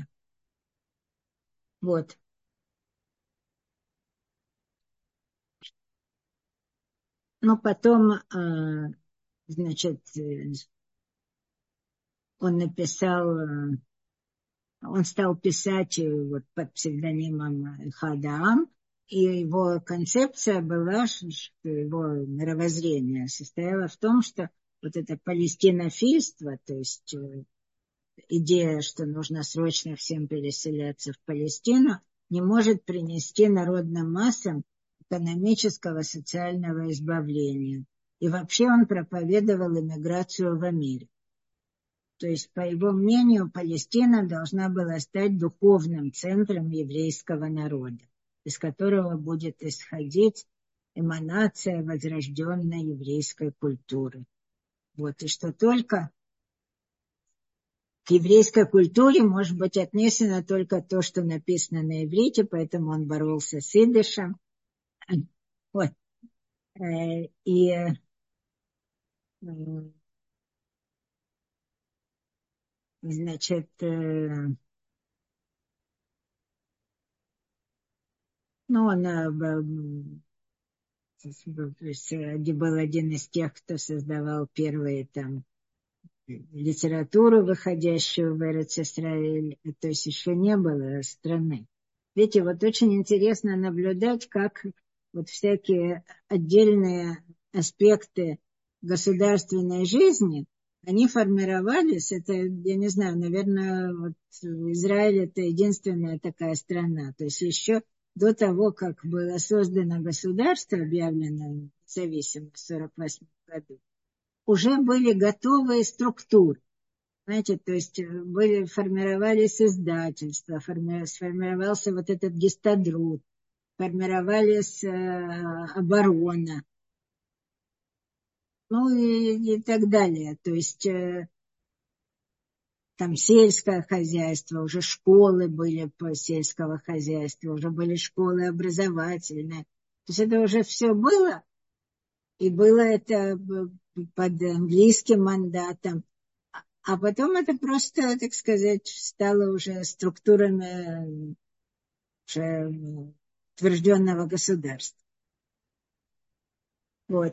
Вот. Но потом, значит, он написал, он стал писать вот под псевдонимом Хадаам, и его концепция была, что его мировоззрение состояло в том, что вот это палестинофильство, то есть идея, что нужно срочно всем переселяться в Палестину, не может принести народным массам экономического, социального избавления. И вообще он проповедовал эмиграцию в Америку. То есть, по его мнению, Палестина должна была стать духовным центром еврейского народа, из которого будет исходить эманация возрожденной еврейской культуры. Вот, и что только к еврейской культуре может быть отнесено только то, что написано на иврите, поэтому он боролся с идишем. Вот. И значит, ну, он был один из тех, кто создавал первые там литературу, выходящую в Эрец-Исраэль, то есть еще не было страны. Видите, вот очень интересно наблюдать, как вот всякие отдельные аспекты государственной жизни, они формировались, это, я не знаю, наверное, вот Израиль это единственная такая страна, то есть еще до того, как было создано государство, объявлено независимым в сорок восьмом году, уже были готовые структуры. Знаете, то есть были, формировались издательства, форми, сформировался вот этот гистадрут, формировались э, оборона, ну и, и так далее. То есть э, там сельское хозяйство, уже школы были по сельского хозяйства, уже были школы образовательные. То есть это уже все было, и было это под английским мандатом. А потом это просто, так сказать, стало уже структурами уже утвержденного государства. Вот.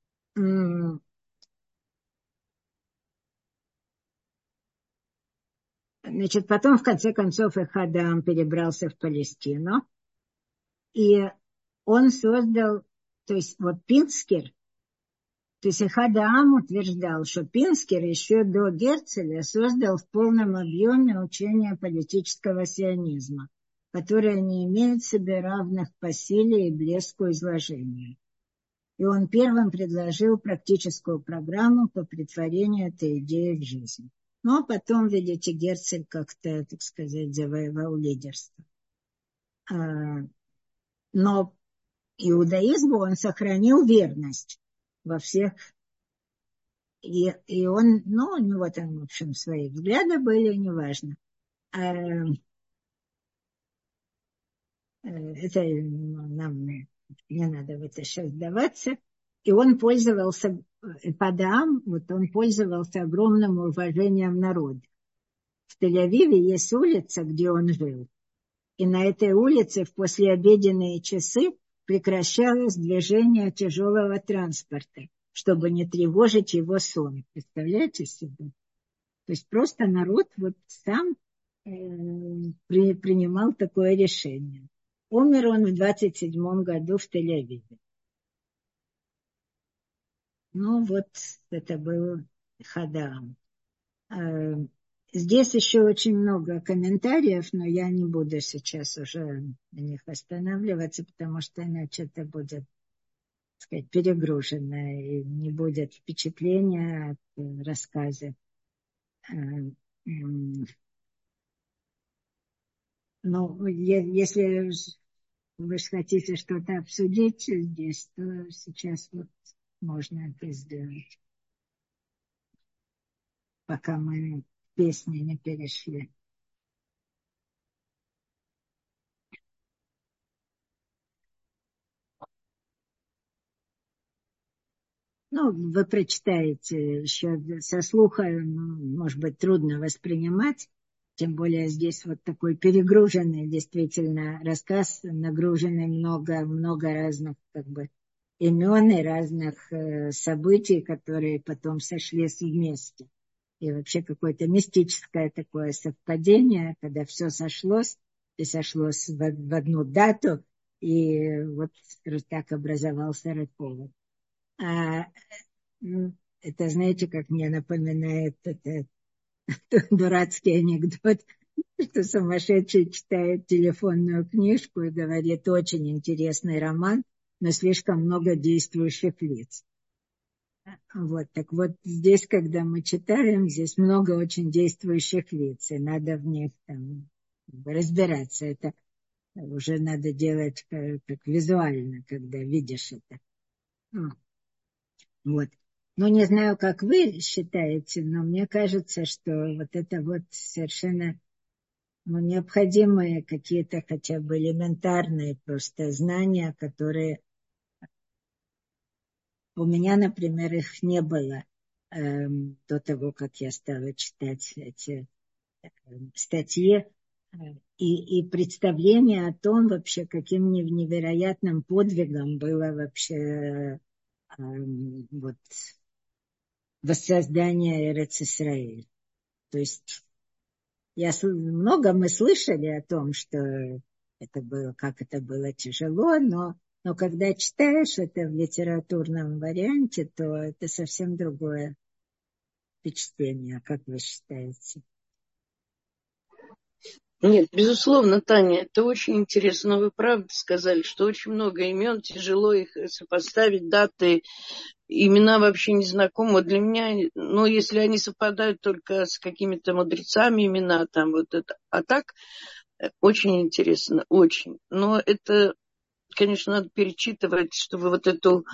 Значит, потом, в конце концов, Эхадам перебрался в Палестину, и он создал, то есть вот Пинскер, то есть Эхадам утверждал, что Пинскер еще до Герцеля создал в полном объеме учение политического сионизма, которое не имеет себе равных по силе и блеску изложения. И он первым предложил практическую программу по претворению этой идеи в жизнь. Ну, а потом, видите, Герцель как-то, так сказать, завоевал лидерство. Но иудаизму он сохранил верность во всех. И, и он, ну, у него там, в общем, свои взгляды были, неважно. Это нам не надо в это сейчас вдаваться. И он пользовался, Падаам, вот он пользовался огромным уважением народа. В Тель-Авиве есть улица, где он жил. И на этой улице в послеобеденные часы прекращалось движение тяжелого транспорта, чтобы не тревожить его сон. Представляете себе? То есть просто народ вот сам э, при, принимал такое решение. Умер он в двадцать седьмом году в Тель-Авиве. Ну вот это был Хадаам. Здесь еще очень много комментариев, но я не буду сейчас уже на них останавливаться, потому что иначе это будет, так сказать, перегружено и не будет впечатления от рассказа. Но если вы хотите что-то обсудить здесь, то сейчас вот можно это сделать, пока мы песни не перешли. Ну, вы прочитаете еще со слуха, ну, может быть, трудно воспринимать, тем более здесь вот такой перегруженный действительно рассказ, нагруженный много, много разных как бы имен и разных э, событий, которые потом сошлись вместе. И вообще какое-то мистическое такое совпадение, когда все сошлось, и сошлось в, в одну дату, и вот так образовался Рыковый. А, ну, это, знаете, как мне напоминает это, дурацкий анекдот, что сумасшедший читает телефонную книжку и говорит, очень интересный роман, но слишком много действующих лиц. Вот, так вот здесь, когда мы читаем, здесь много очень действующих лиц, и надо в них там разбираться. Это уже надо делать как, как визуально, когда видишь это. Вот. Ну, не знаю, как вы считаете, но мне кажется, что вот это вот совершенно ну, необходимые какие-то хотя бы элементарные просто знания, которые у меня, например, их не было эм, до того, как я стала читать эти эм, статьи э, и, и представление о том вообще, каким невероятным подвигом было вообще эм, вот воссоздание Эрец-Исраэль. То есть я, много мы слышали о том, что это было, как это было тяжело, но, но когда читаешь это в литературном варианте, то это совсем другое впечатление, как вы считаете? Нет, безусловно, Таня, это очень интересно. Вы правда сказали, что очень много имен, тяжело их сопоставить, даты, имена вообще незнакомы. Для меня, ну, если они совпадают только с какими-то мудрецами, имена там вот это. А так, очень интересно, очень. Но это, конечно, надо перечитывать, чтобы вот эту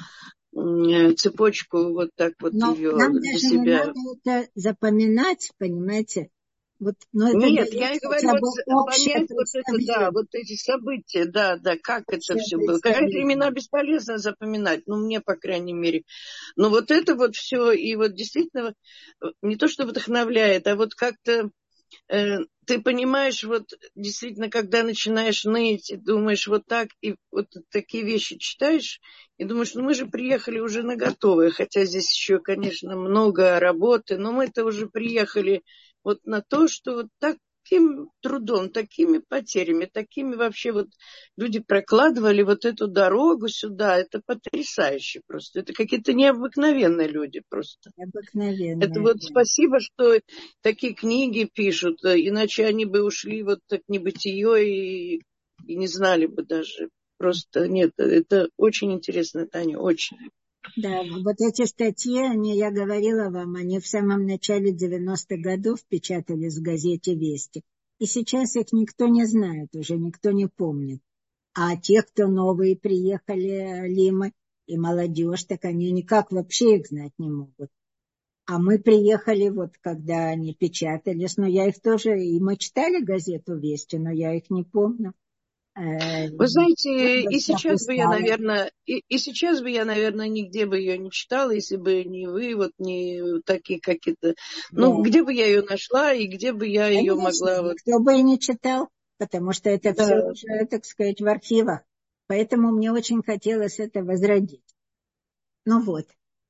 цепочку вот так вот Но ее нам для даже не себя... надо это запоминать, понимаете? Вот, но это Нет, дает я и говорю, хотя вот бы общее понять вот это, да, представление. вот эти события, да, да, как это Общее все было. Конечно, имена представление. бесполезно запоминать, ну, мне, по крайней мере. Но вот это вот все, и вот действительно не то, что вдохновляет, а вот как-то э, ты понимаешь, вот действительно, когда начинаешь ныть, и думаешь вот так, и вот такие вещи читаешь, и думаешь, ну, мы же приехали уже на готовое, хотя здесь еще, конечно, много работы, но мы-то уже приехали вот на то, что вот таким трудом, такими потерями, такими вообще вот люди прокладывали вот эту дорогу сюда. Это потрясающе просто. Это какие-то необыкновенные люди просто. Это Обыкновенное. вот спасибо, что такие книги пишут, иначе они бы ушли вот так небытие и, и не знали бы даже. Просто нет, это очень интересно, Таня, очень. Да, вот эти статьи, они, я говорила вам, они в самом начале девяностых годов печатались в газете «Вести». И сейчас их никто не знает, уже никто не помнит. А те, кто новые приехали, Лимы и молодежь, так они никак вообще их знать не могут. А мы приехали, вот когда они печатались, но я их тоже, и мы читали газету «Вести», но я их не помню. Вы знаете, и Молодость сейчас бы я, пропускала. наверное, и, и сейчас бы я, наверное, нигде бы ее не читала, если бы не вы, вот не такие какие-то. Да. Ну, где бы я ее нашла и где бы я ее Конечно, могла вот. никто бы и не читал, потому что это Да. все уже, так сказать, в архивах. Поэтому мне очень хотелось это возродить. Ну вот.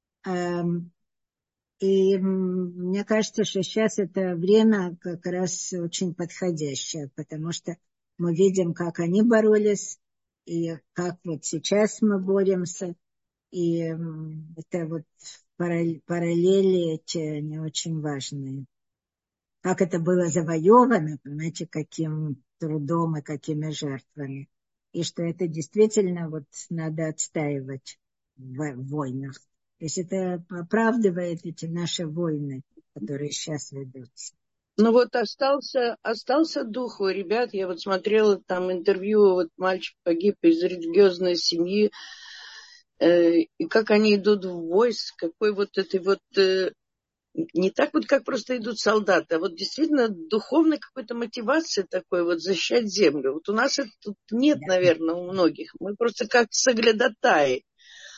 И мне кажется, что сейчас это время как раз очень подходящее, потому что мы видим, как они боролись, и как вот сейчас мы боремся. И это вот параллели эти, они очень важные. Как это было завоевано, понимаете, каким трудом и какими жертвами. И что это действительно вот надо отстаивать в войнах. То есть это оправдывает эти наши войны, которые сейчас ведутся. Ну вот остался, остался дух у ребят. Я вот смотрела там интервью, вот мальчик погиб из религиозной семьи. Э, и как они идут в бой, с какой вот этой вот... Э, не так вот, как просто идут солдаты, а вот действительно духовной какой-то мотивации такой вот защищать землю. Вот у нас это тут нет, Да. наверное, у многих. Мы просто как соглядатаи.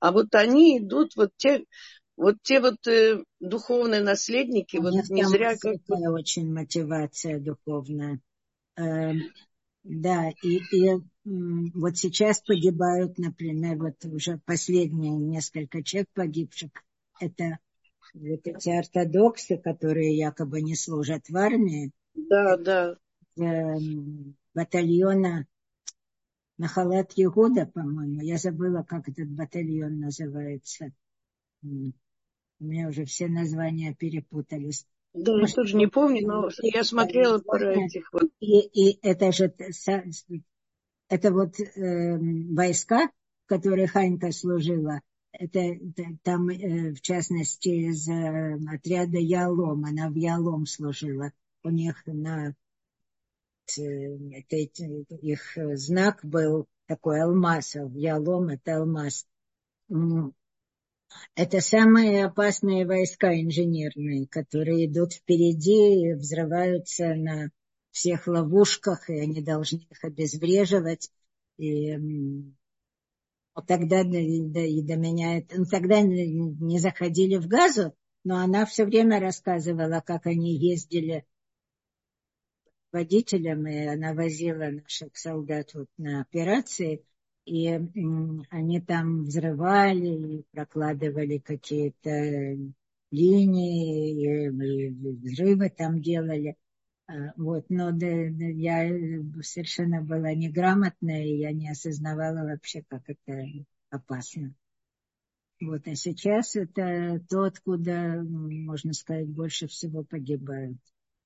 А вот они идут, вот те, вот те вот э, духовные наследники, У вот них не там зря как бы... высокая очень мотивация духовная. Эм, Да, и, и м, вот сейчас погибают, например, вот уже последние несколько человек погибших, это вот эти ортодоксы, которые якобы не служат в армии, Да, да. эм, батальона Нахалат Егуда, по-моему, я забыла, как этот батальон называется. М, У меня уже все названия перепутались. Да, я Может, тоже не помню, но я смотрела про название. этих вот. И, и это же т- са- это вот э, войска, в которых Ханька служила. Это, это там, э, в частности, из э, отряда Ялом. Она в Ялом служила. У них на э, это, их знак был такой алмаз. Ялом — это алмаз. М, Это самые опасные войска инженерные, которые идут впереди и взрываются на всех ловушках, и они должны их обезвреживать. И м, вот тогда до, до- и до меня, это- ну, тогда не, не заходили в Газу, но она все время рассказывала, как они ездили водителем, и она возила наших солдат вот на операции, и м, они там взрывали, и прокладывали какие-то линии, и, и взрывы там делали. А, Вот, но да, да, я совершенно была неграмотная, и я не осознавала вообще, как это опасно. Вот, а сейчас это то, откуда, м, можно сказать, больше всего погибают.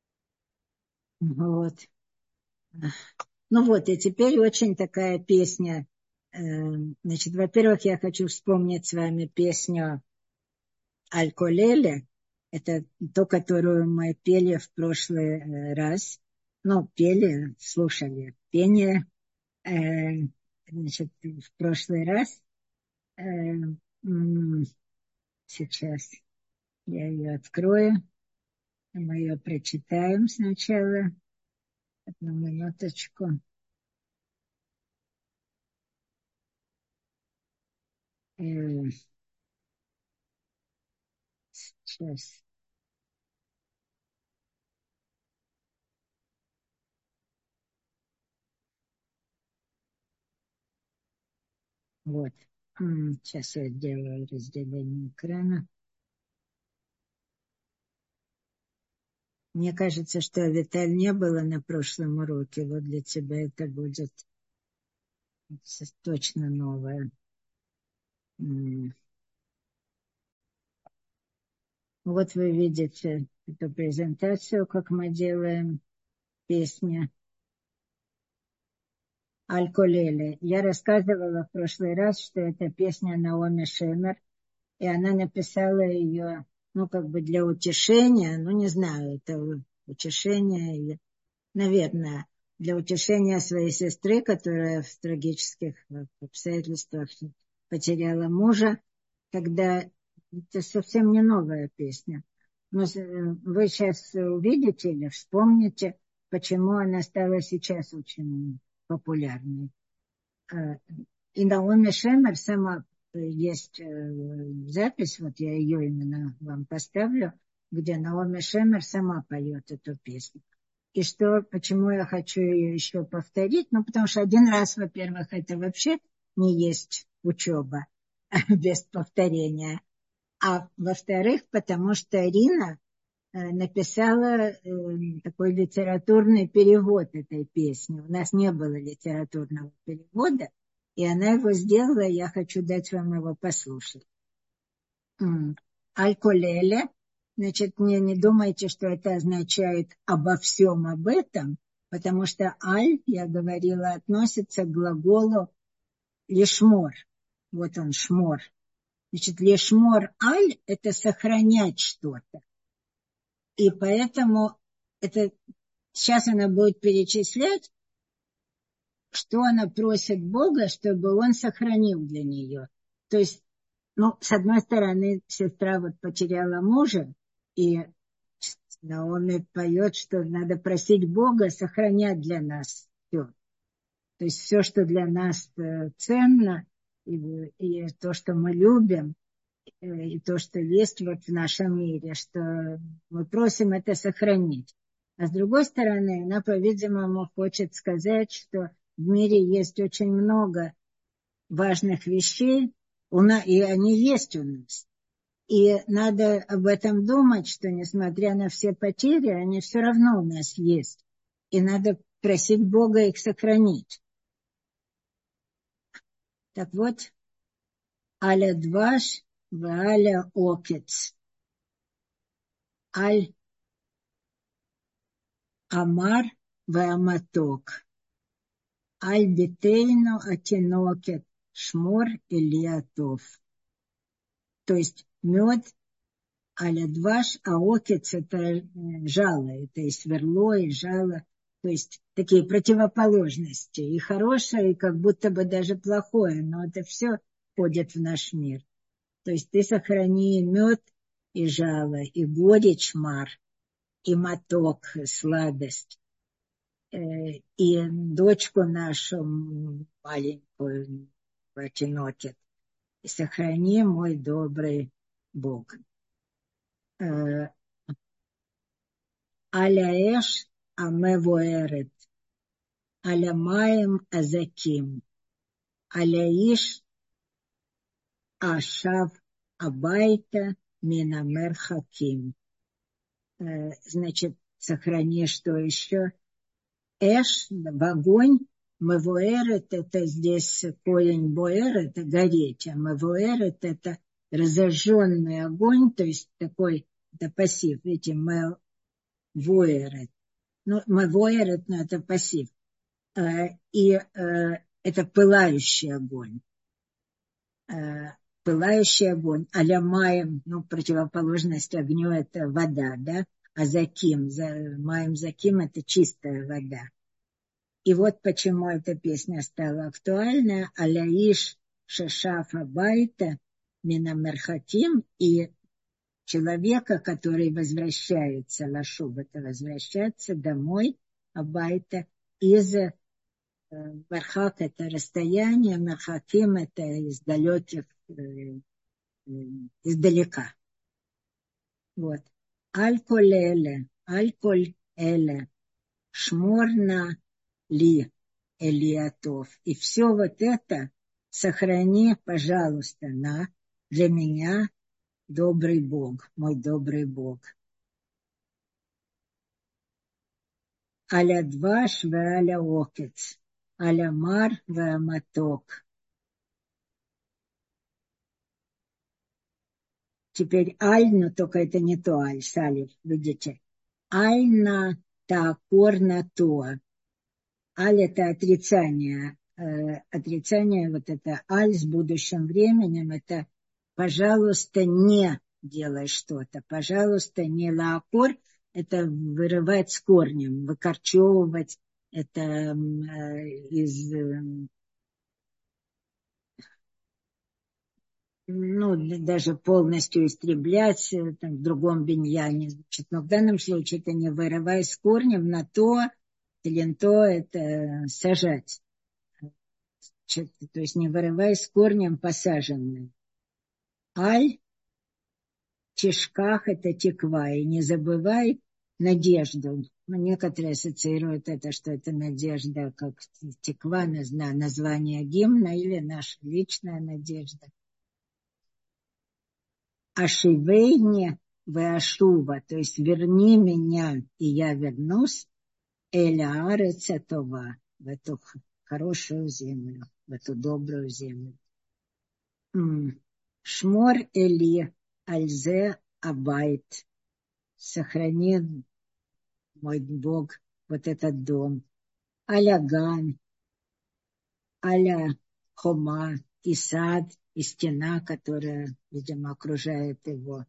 Вот. Ну вот, и теперь очень такая песня. Э, Значит, во-первых, я хочу вспомнить с вами песню «Аль-Колеле». Это то, которую мы пели в прошлый э, раз. Ну, пели, слушали пение. Э, Значит, в прошлый раз. Э, м, Сейчас я ее открою. Мы ее прочитаем сначала. Одну минуточку. Э, Сейчас. Вот. М, Сейчас я сделаю разделение экрана. Мне кажется, что Виталь не было на прошлом уроке. Вот для тебя это будет с- точно новое. М. Вот вы видите эту презентацию, как мы делаем песни «Аль-Колеле». Я рассказывала в прошлый раз, что это песня Наоми Шемер, и она написала ее, ну, как бы для утешения, ну, не знаю, это утешение или, наверное, для утешения своей сестры, которая в трагических обстоятельствах потеряла мужа, когда это совсем не новая песня. Но вы сейчас увидите или вспомните, почему она стала сейчас очень популярной. И Наоми Шемер сама, есть запись, вот я ее именно вам поставлю, где Наоми Шемер сама поет эту песню. И что, почему я хочу ее еще повторить? Ну, потому что один раз, во-первых, это вообще не есть учеба без повторения. А во-вторых, потому что Рина э, написала э, такой литературный перевод этой песни. У нас не было литературного перевода, и она его сделала, и я хочу дать вам его послушать. М. Аль-Колеле. Значит, не, не думайте, что это означает обо всем об этом, потому что аль, я говорила, относится к глаголу лишмор. Вот он, шмор. Значит, лишмор аль – это сохранять что-то. И поэтому это сейчас она будет перечислять, что она просит Бога, чтобы он сохранил для нее. То есть, ну, с одной стороны, сестра вот потеряла мужа, и Наоми поет, что надо просить Бога сохранять для нас все. То есть все, что для нас ценно, и, и то, что мы любим, и то, что есть вот в нашем мире, что мы просим это сохранить. А с другой стороны, она, по-видимому, хочет сказать, что в мире есть очень много важных вещей, и они есть у нас. И надо об этом думать, что несмотря на все потери, они все равно у нас есть. И надо просить Бога их сохранить. Так вот, аля дваш, валя окец. Аль амар вааматок. Аль битейну атинокет. Шмор Ильятов. То есть мед, аля дваш, а окец это жало, это и сверло, и жало. То есть такие противоположности. И хорошее, и как будто бы даже плохое. Но это все входит в наш мир. То есть ты сохрани мед и жало, и горечь мар, и моток, сладость. И дочку нашу маленькую Ватинокет. И сохрани, мой добрый Бог. Аля эш амевоэрет. Аля маем азаким. Аля иш ашав абайта минамер хаким. Значит, сохрани, что еще? Эш, в огонь. Мевоэрет, это здесь корень боэр, это гореть. А мевоэрет, это разожженный огонь, то есть такой, это пассив. Видите, мевоэрет. Ну, мевоэрет, но это пассив. И это пылающий огонь. Пылающий огонь. Аля маем, ну, противоположность огню, это вода, да? А заким, за, маем заким, это чистая вода. И вот почему эта песня стала актуальна. Аляиш шешафа байта минамерхатим. И человека, который возвращается, лашуб, это возвращаться домой, абайта, из мерхак, это расстояние, мерхатим, это из далеких, издалека. Вот. Аль-коль эле, аль-коль эле, шморна ли Элиатов. И все вот это сохрани, пожалуйста, на для меня, добрый Бог, мой добрый Бог. Аля дваш ве аля окец, аля мар ве аматок. Теперь аль, но только это не то аль, салив, видите. Аль на та, кор на то. Аль это отрицание, э, отрицание, вот это аль с будущим временем, это, пожалуйста, не делай что-то, пожалуйста, не лаакор, это вырывать с корнем, выкорчевывать, это э, из, э, ну, даже полностью истреблять, там, в другом биньяне, значит, но в данном случае это не вырывай с корнем, на то, ленто это сажать. То есть не вырывай с корнем посаженное. Аль, чешках это теква. И не забывай надежду. Ну, некоторые ассоциируют это, что это надежда, как теква, название гимна или наша личная надежда. Ашивейне веашува, то есть верни меня, и я вернусь. Эля ареца това, в эту хорошую землю, в эту добрую землю. Шмор эли альзе абайт, сохрани, мой Бог, вот этот дом. Аля ган, аля хома, и сад, и стена, которая, видимо, окружает его.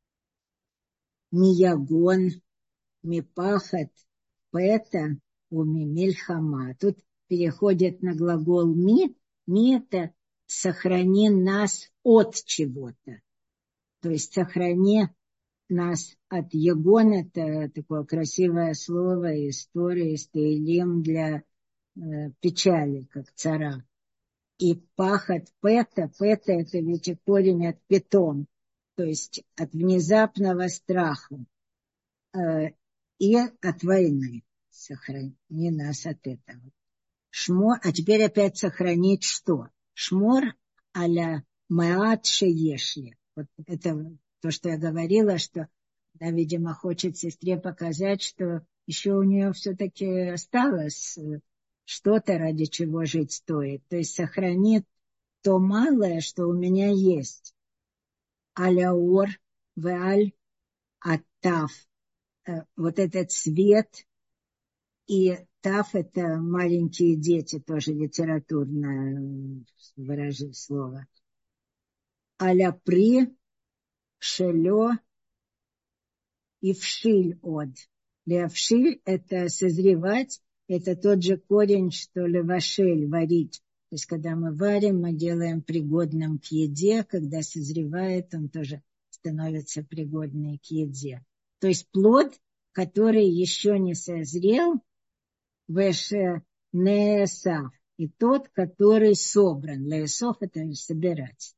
Миягон, мипахат, пэта, уми мильхама. Тут переходит на глагол ми. Ми это сохрани нас от чего-то. То есть сохрани нас от ягон. Это такое красивое слово, история, из Теилим для э, печали, как цара. И пахот пета, пета это ведь и корень от питом, то есть от внезапного страха э, и от войны. Сохрани нас от этого. Шмор, а теперь опять сохранить что? Шмор аля маат шеешли. Вот это то, что я говорила, что она, видимо, хочет сестре показать, что еще у нее все-таки осталось что-то, ради чего жить стоит. То есть сохранит то малое, что у меня есть. Аля ор веаль аттав. Вот этот свет и тав — это маленькие дети, тоже литературное выражение слова. Аля при шелё и вшиль од. Левшиль — это созревать, это тот же корень, что левашель, варить. То есть, когда мы варим, мы делаем пригодным к еде, когда созревает, он тоже становится пригодным к еде. То есть, плод, который еще не созрел, вэше неэсав, и тот, который собран. Леэсов — это собирать.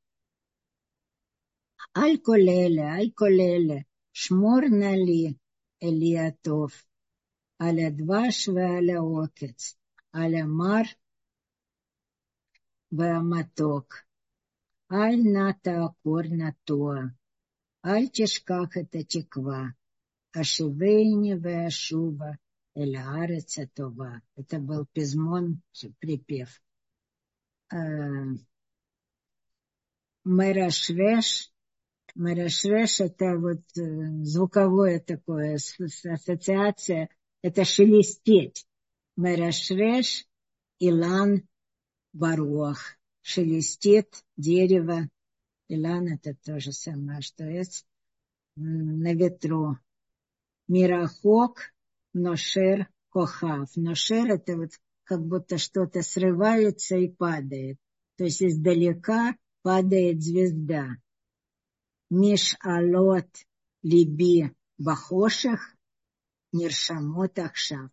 Аль-колеле, аль-колеле, шмор нали элиатов, аля дваш ве аля окец, аля мар ве аматок, аль ната акор натоа, аль тишках это тиква, ашивейни ве ашува, эля ареца това. Это был пизмон, припев. Мерашвеш. Мерашвеш — это вот звуковое такое, ассоциация, это шелестеть. Мерашвеш илан баруах. Шелестит дерево. Илан — это то же самое, что есть на ветру. Мирахок ношер кохав. Ношер — это вот как будто что-то срывается и падает. То есть издалека падает звезда. Миш алот либи бахошах ниршамот ахшав.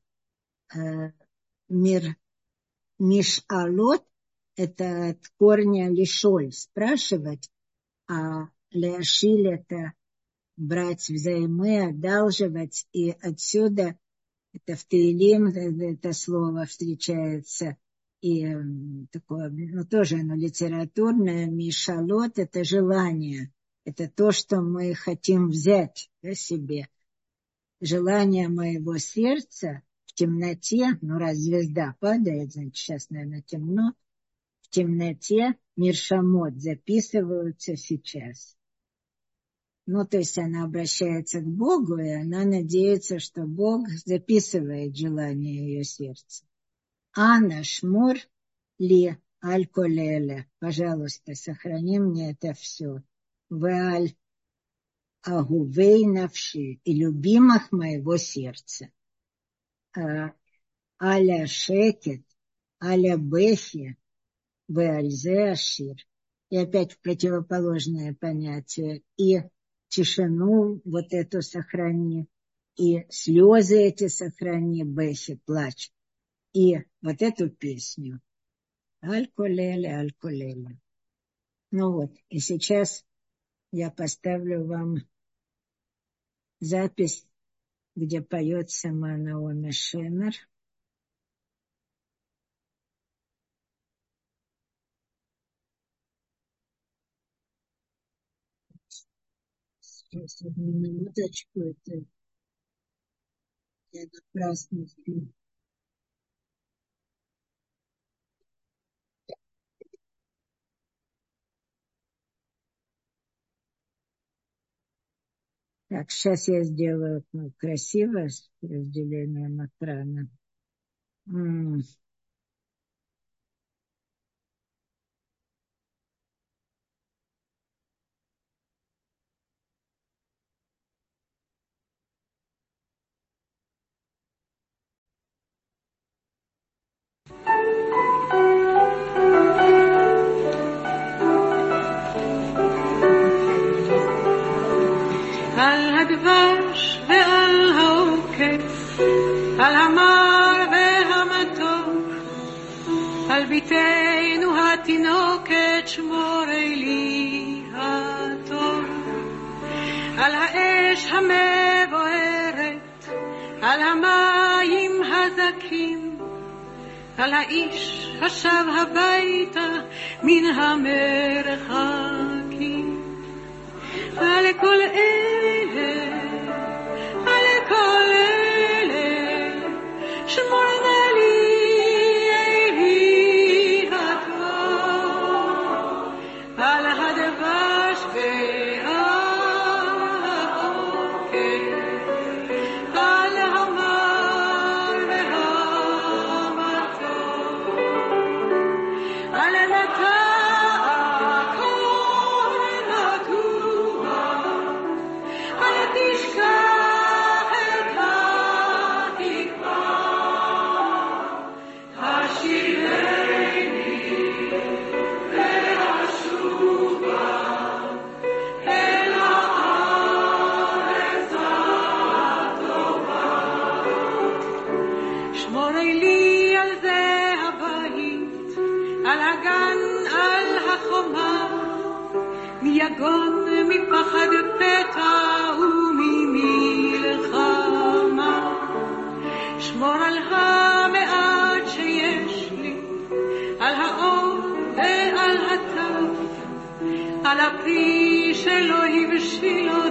Мир миш алот — это от корня лишоль, спрашивать, а ляшиль — это брать взаймы, одалживать, и отсюда это в Теилим это слово встречается, и такое, ну, тоже оно литературное, мишалот — это желание, это то, что мы хотим взять для себе. Желание моего сердца в темноте, ну, раз звезда падает, значит, сейчас, наверное, темно, в темноте миршамот записываются сейчас. Ну, то есть она обращается к Богу, и она надеется, что Бог записывает желание ее сердца. Ана шмур ли аль-колеле. Пожалуйста, сохрани мне это все. Веаль агувей навши. И любимых моего сердца. Аля шекет, аля бехи, веальзе ашир. И опять в противоположное понятие. И тишину вот эту сохрани, и слезы эти сохрани, бэхи, плач, и вот эту песню. Аль-колеле, аль-колеле. Ну вот, и сейчас я поставлю вам запись, где поет сама Наоми Шемер. Сейчас, одну минуточку, это я напрасно. Так, сейчас я сделаю ну, красиво с разделением экрана. М-м. על הדבש ועל העוקץ, על המר והמתוק, על ביתנו הת התינוקת שמורי לי הטוב, על האש המבוערת, על המים הזכים, על האיש השב הביתה מן המרחקים. על כל אלה, על כל אלה, שמור נא לי אלי הטוב, על הדבש והעוקר, על המר והמתוק, על הנטע הכל נטוע, אל תשכח את התקווה, השירני והשובה אל הארץ הטובה. שמורי לי על זה הבית, על הגן, על החומה, מיגון, מפחד פתע וממלחמה. שמור על המעט שיש לי, על האור ועל הטף, על הפרי שלא הבשיל עוד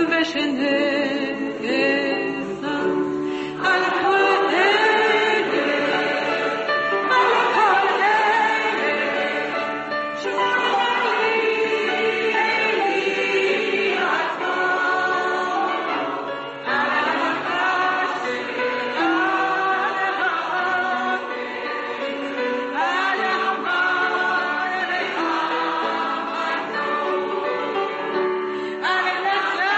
ושנעשה, על כל אלה, על כל אלה, שמור לי אלי הטוב, על הדבש והעוקר, על המר והמתוק, על נטע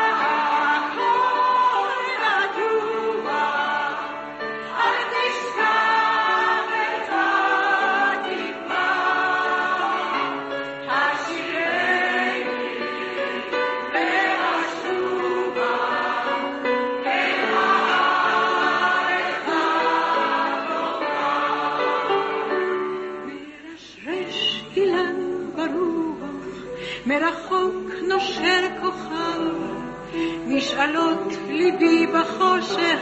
הכל נטוע, אל תשכח את התקווה, השירני והשובה אל הארץ הטובה. מרשרש אילן ברוח, מרחוק נושר כוכב, משאלות ליבי בחושך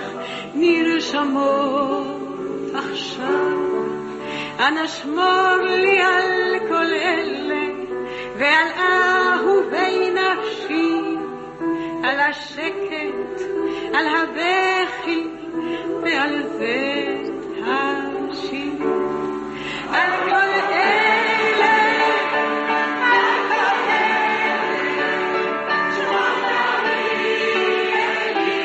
נרשמות עכשיו. אנא שמור לי על כל אלה ועל אהובי נפשי, על השקט, על הבכי ועל בית השיר, על כל אלה, על כל אלה, שמור לי אלי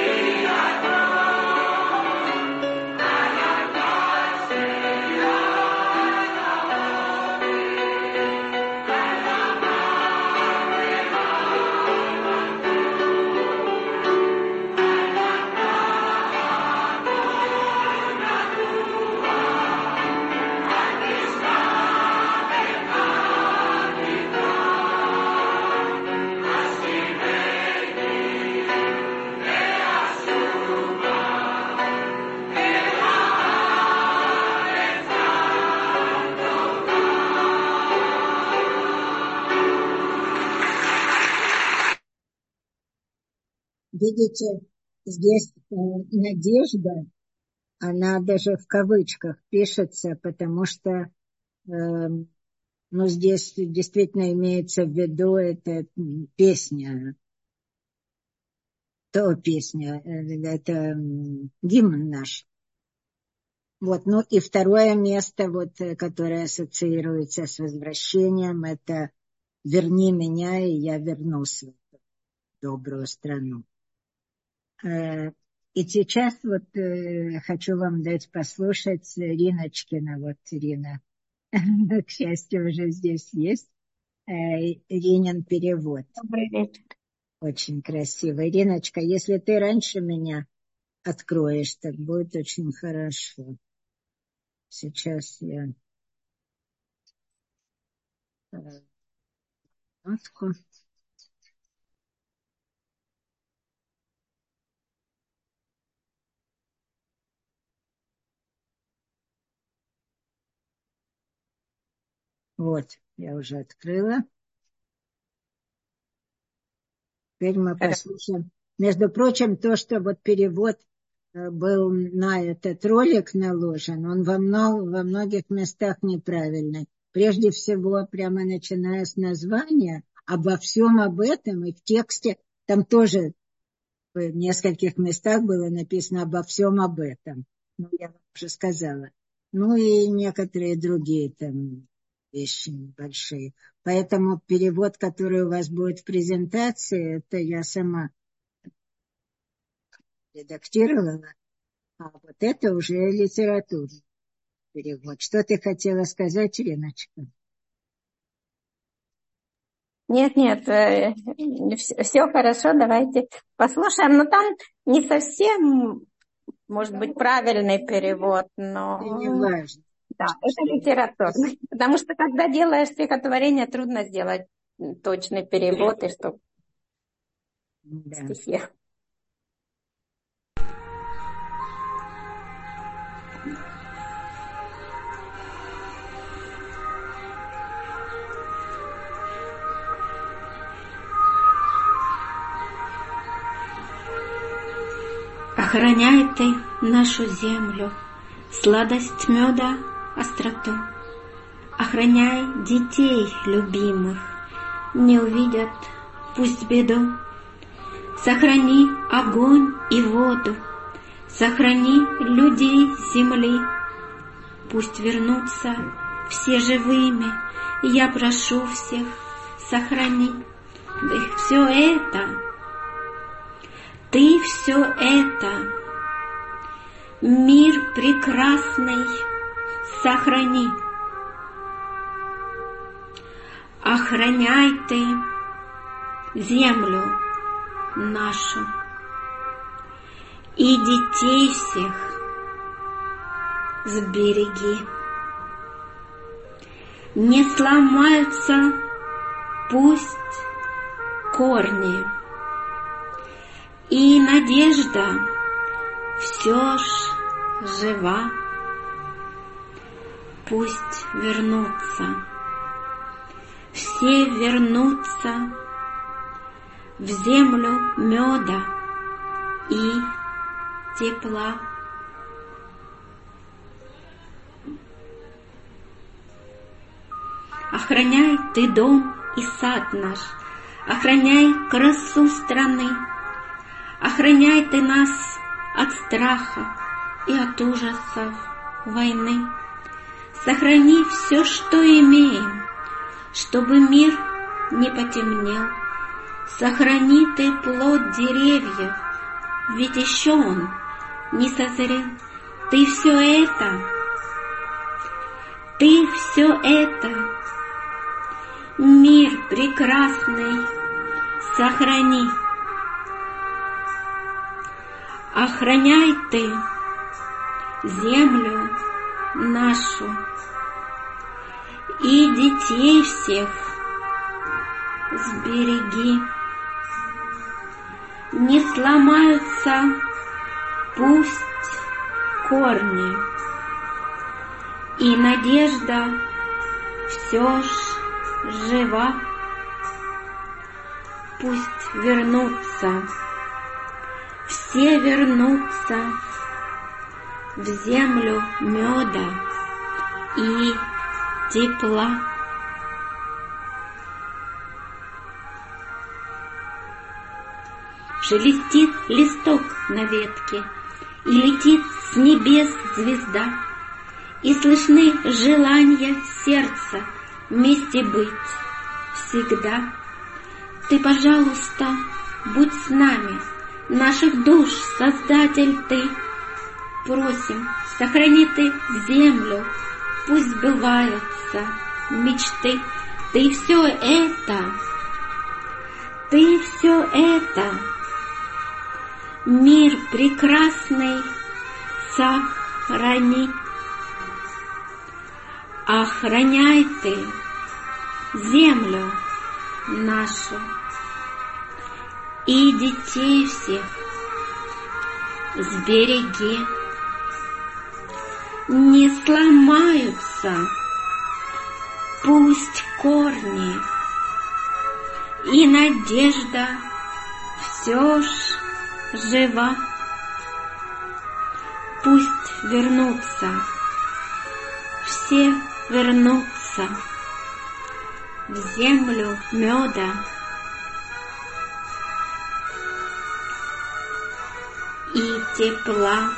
הטוב, על הדבש והעוקר, על המר והמתוק, על Видите, здесь э, надежда, она даже в кавычках пишется, потому что э, ну, здесь действительно имеется в виду эта м, песня, то песня, э, это м, гимн наш. Вот, ну и второе место, вот, э, которое ассоциируется с возвращением, это «Верни меня, и я вернусь в эту добрую страну». Э, И сейчас вот э, хочу вам дать послушать Риночкина. Вот Рина, к счастью, уже здесь есть. Э, Ринин перевод. Добрый вечер. Очень красиво. Риночка, если ты раньше меня откроешь, так будет очень хорошо. Сейчас я... э, минутку. Вот, я уже открыла. Теперь мы послушаем. Между прочим, то, что вот перевод был на этот ролик наложен, он во, много, во многих местах неправильный. Прежде всего, прямо начиная с названия, обо всем об этом, и в тексте там тоже в нескольких местах было написано обо всем об этом. Ну, я вам уже сказала. Ну и некоторые другие там вещи небольшие. Поэтому перевод, который у вас будет в презентации, это я сама редактировала, а вот это уже литературный перевод. Что ты хотела сказать, Леночка? Нет, нет, э, все, все хорошо, давайте послушаем. Но там не совсем, может быть, правильный перевод, но... Это не важно. Да, это литературный. Потому что, когда делаешь стихотворение, трудно сделать точный перевод, и что Да. стихи. Охраняй ты нашу землю, сладость меда, остроту. Охраняй детей любимых, не увидят пусть беду. Сохрани огонь и воду, сохрани людей земли. Пусть вернутся все живыми, я прошу всех, сохрани. Да и все это... Ты все это, мир прекрасный, сохрани. Охраняй ты землю нашу и детей всех сбереги. Не сломаются пусть корни, и надежда все ж жива. Пусть вернутся, все вернутся в землю меда и тепла. Охраняй ты дом и сад наш, охраняй красу страны. Охраняй ты нас от страха и от ужасов войны. Сохрани все, что имеем, чтобы мир не потемнел. Сохрани ты плод деревьев, ведь еще он не созрел. Ты все это, ты все это, мир прекрасный, сохрани. Охраняй ты землю нашу и детей всех сбереги. Не сломаются пусть корни, и надежда все ж жива. Пусть вернутся, все вернутся в землю меда и тепла. Шелестит листок на ветке, и летит с небес звезда, и слышны желания сердца вместе быть всегда. Ты, пожалуйста, будь с нами, наших душ Создатель ты. Просим, сохрани ты землю, пусть сбываются мечты. Ты все это, ты все это, мир прекрасный, сохрани. Охраняй ты землю нашу и детей всех сбереги. Не сломаются пусть корни и надежда все ж жива. Пусть вернутся, все вернутся в землю меда и тепла.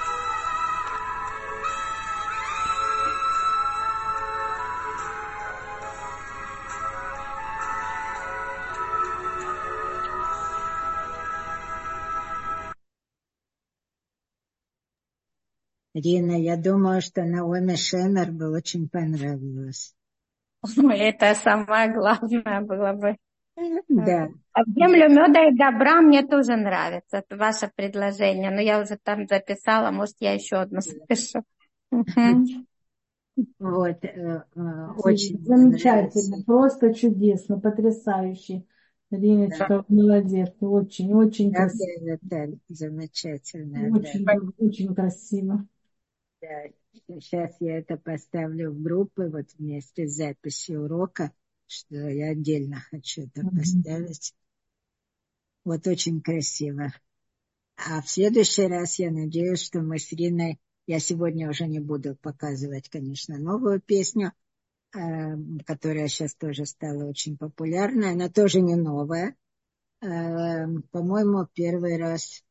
Рина, я думаю, что Наоми Шемер бы очень понравилось. Ой, это самое главное было бы. Да. А землю меда и добра мне тоже нравится. Это ваше предложение. Но я уже там записала. Может, я еще одно запишу. Мгм. Вот, э, э, очень Замечательно, нравится. просто чудесно, потрясающе. Риночка, молодец, очень, очень Правда, красиво. Наталья, замечательно, да. Очень, очень красиво. Да. Сейчас я это поставлю в группы вот вместе с записью урока, что я отдельно хочу это Мгм. поставить. Вот очень красиво. А в следующий раз я надеюсь, что мы с Риной, я сегодня уже не буду показывать, конечно, новую песню, э, которая сейчас тоже стала очень популярной. Она тоже не новая. Э, По-моему, первый раз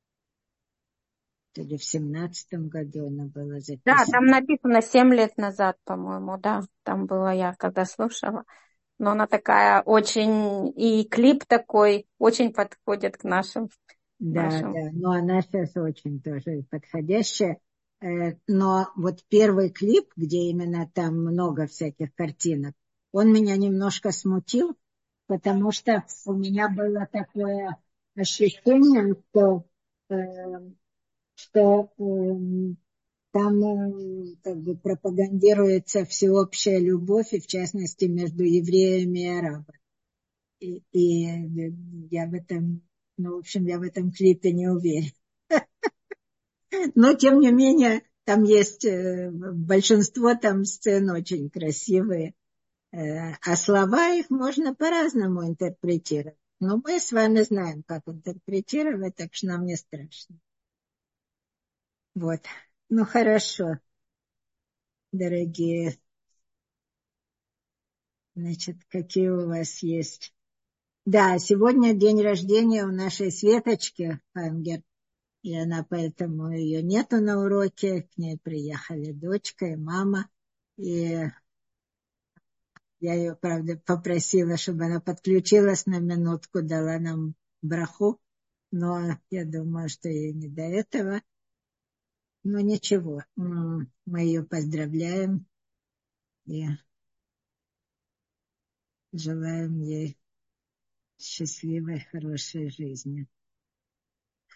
или в семнадцатом году она была Да, записана. там написано семь лет назад, по-моему, да. Там было я, когда слушала. Но она такая очень, и клип такой, очень подходит к нашим. Да, нашим. да, но она сейчас очень тоже подходящая. Э, Но вот первый клип, где именно там много всяких картинок, он меня немножко смутил, потому что у меня было такое ощущение, что, э, что э, там э, как бы пропагандируется всеобщая любовь, и в частности между евреями и арабами. И, и я в этом, ну, в общем, я в этом клипе не уверена. Но, тем не менее, там есть э, большинство там сцен очень красивые, э, а слова их можно по-разному интерпретировать. Но мы с вами знаем, как интерпретировать, так что нам не страшно. Вот. Ну, хорошо, дорогие. Значит, какие у вас есть? Да, сегодня день рождения у нашей Светочки Ангер. И она, поэтому ее нету на уроке. К ней приехали дочка и мама. И я ее, правда, попросила, чтобы она подключилась на минутку, дала нам браху. Но я думаю, что ей не до этого. Но ничего, м, мы ее поздравляем и желаем ей счастливой, хорошей жизни.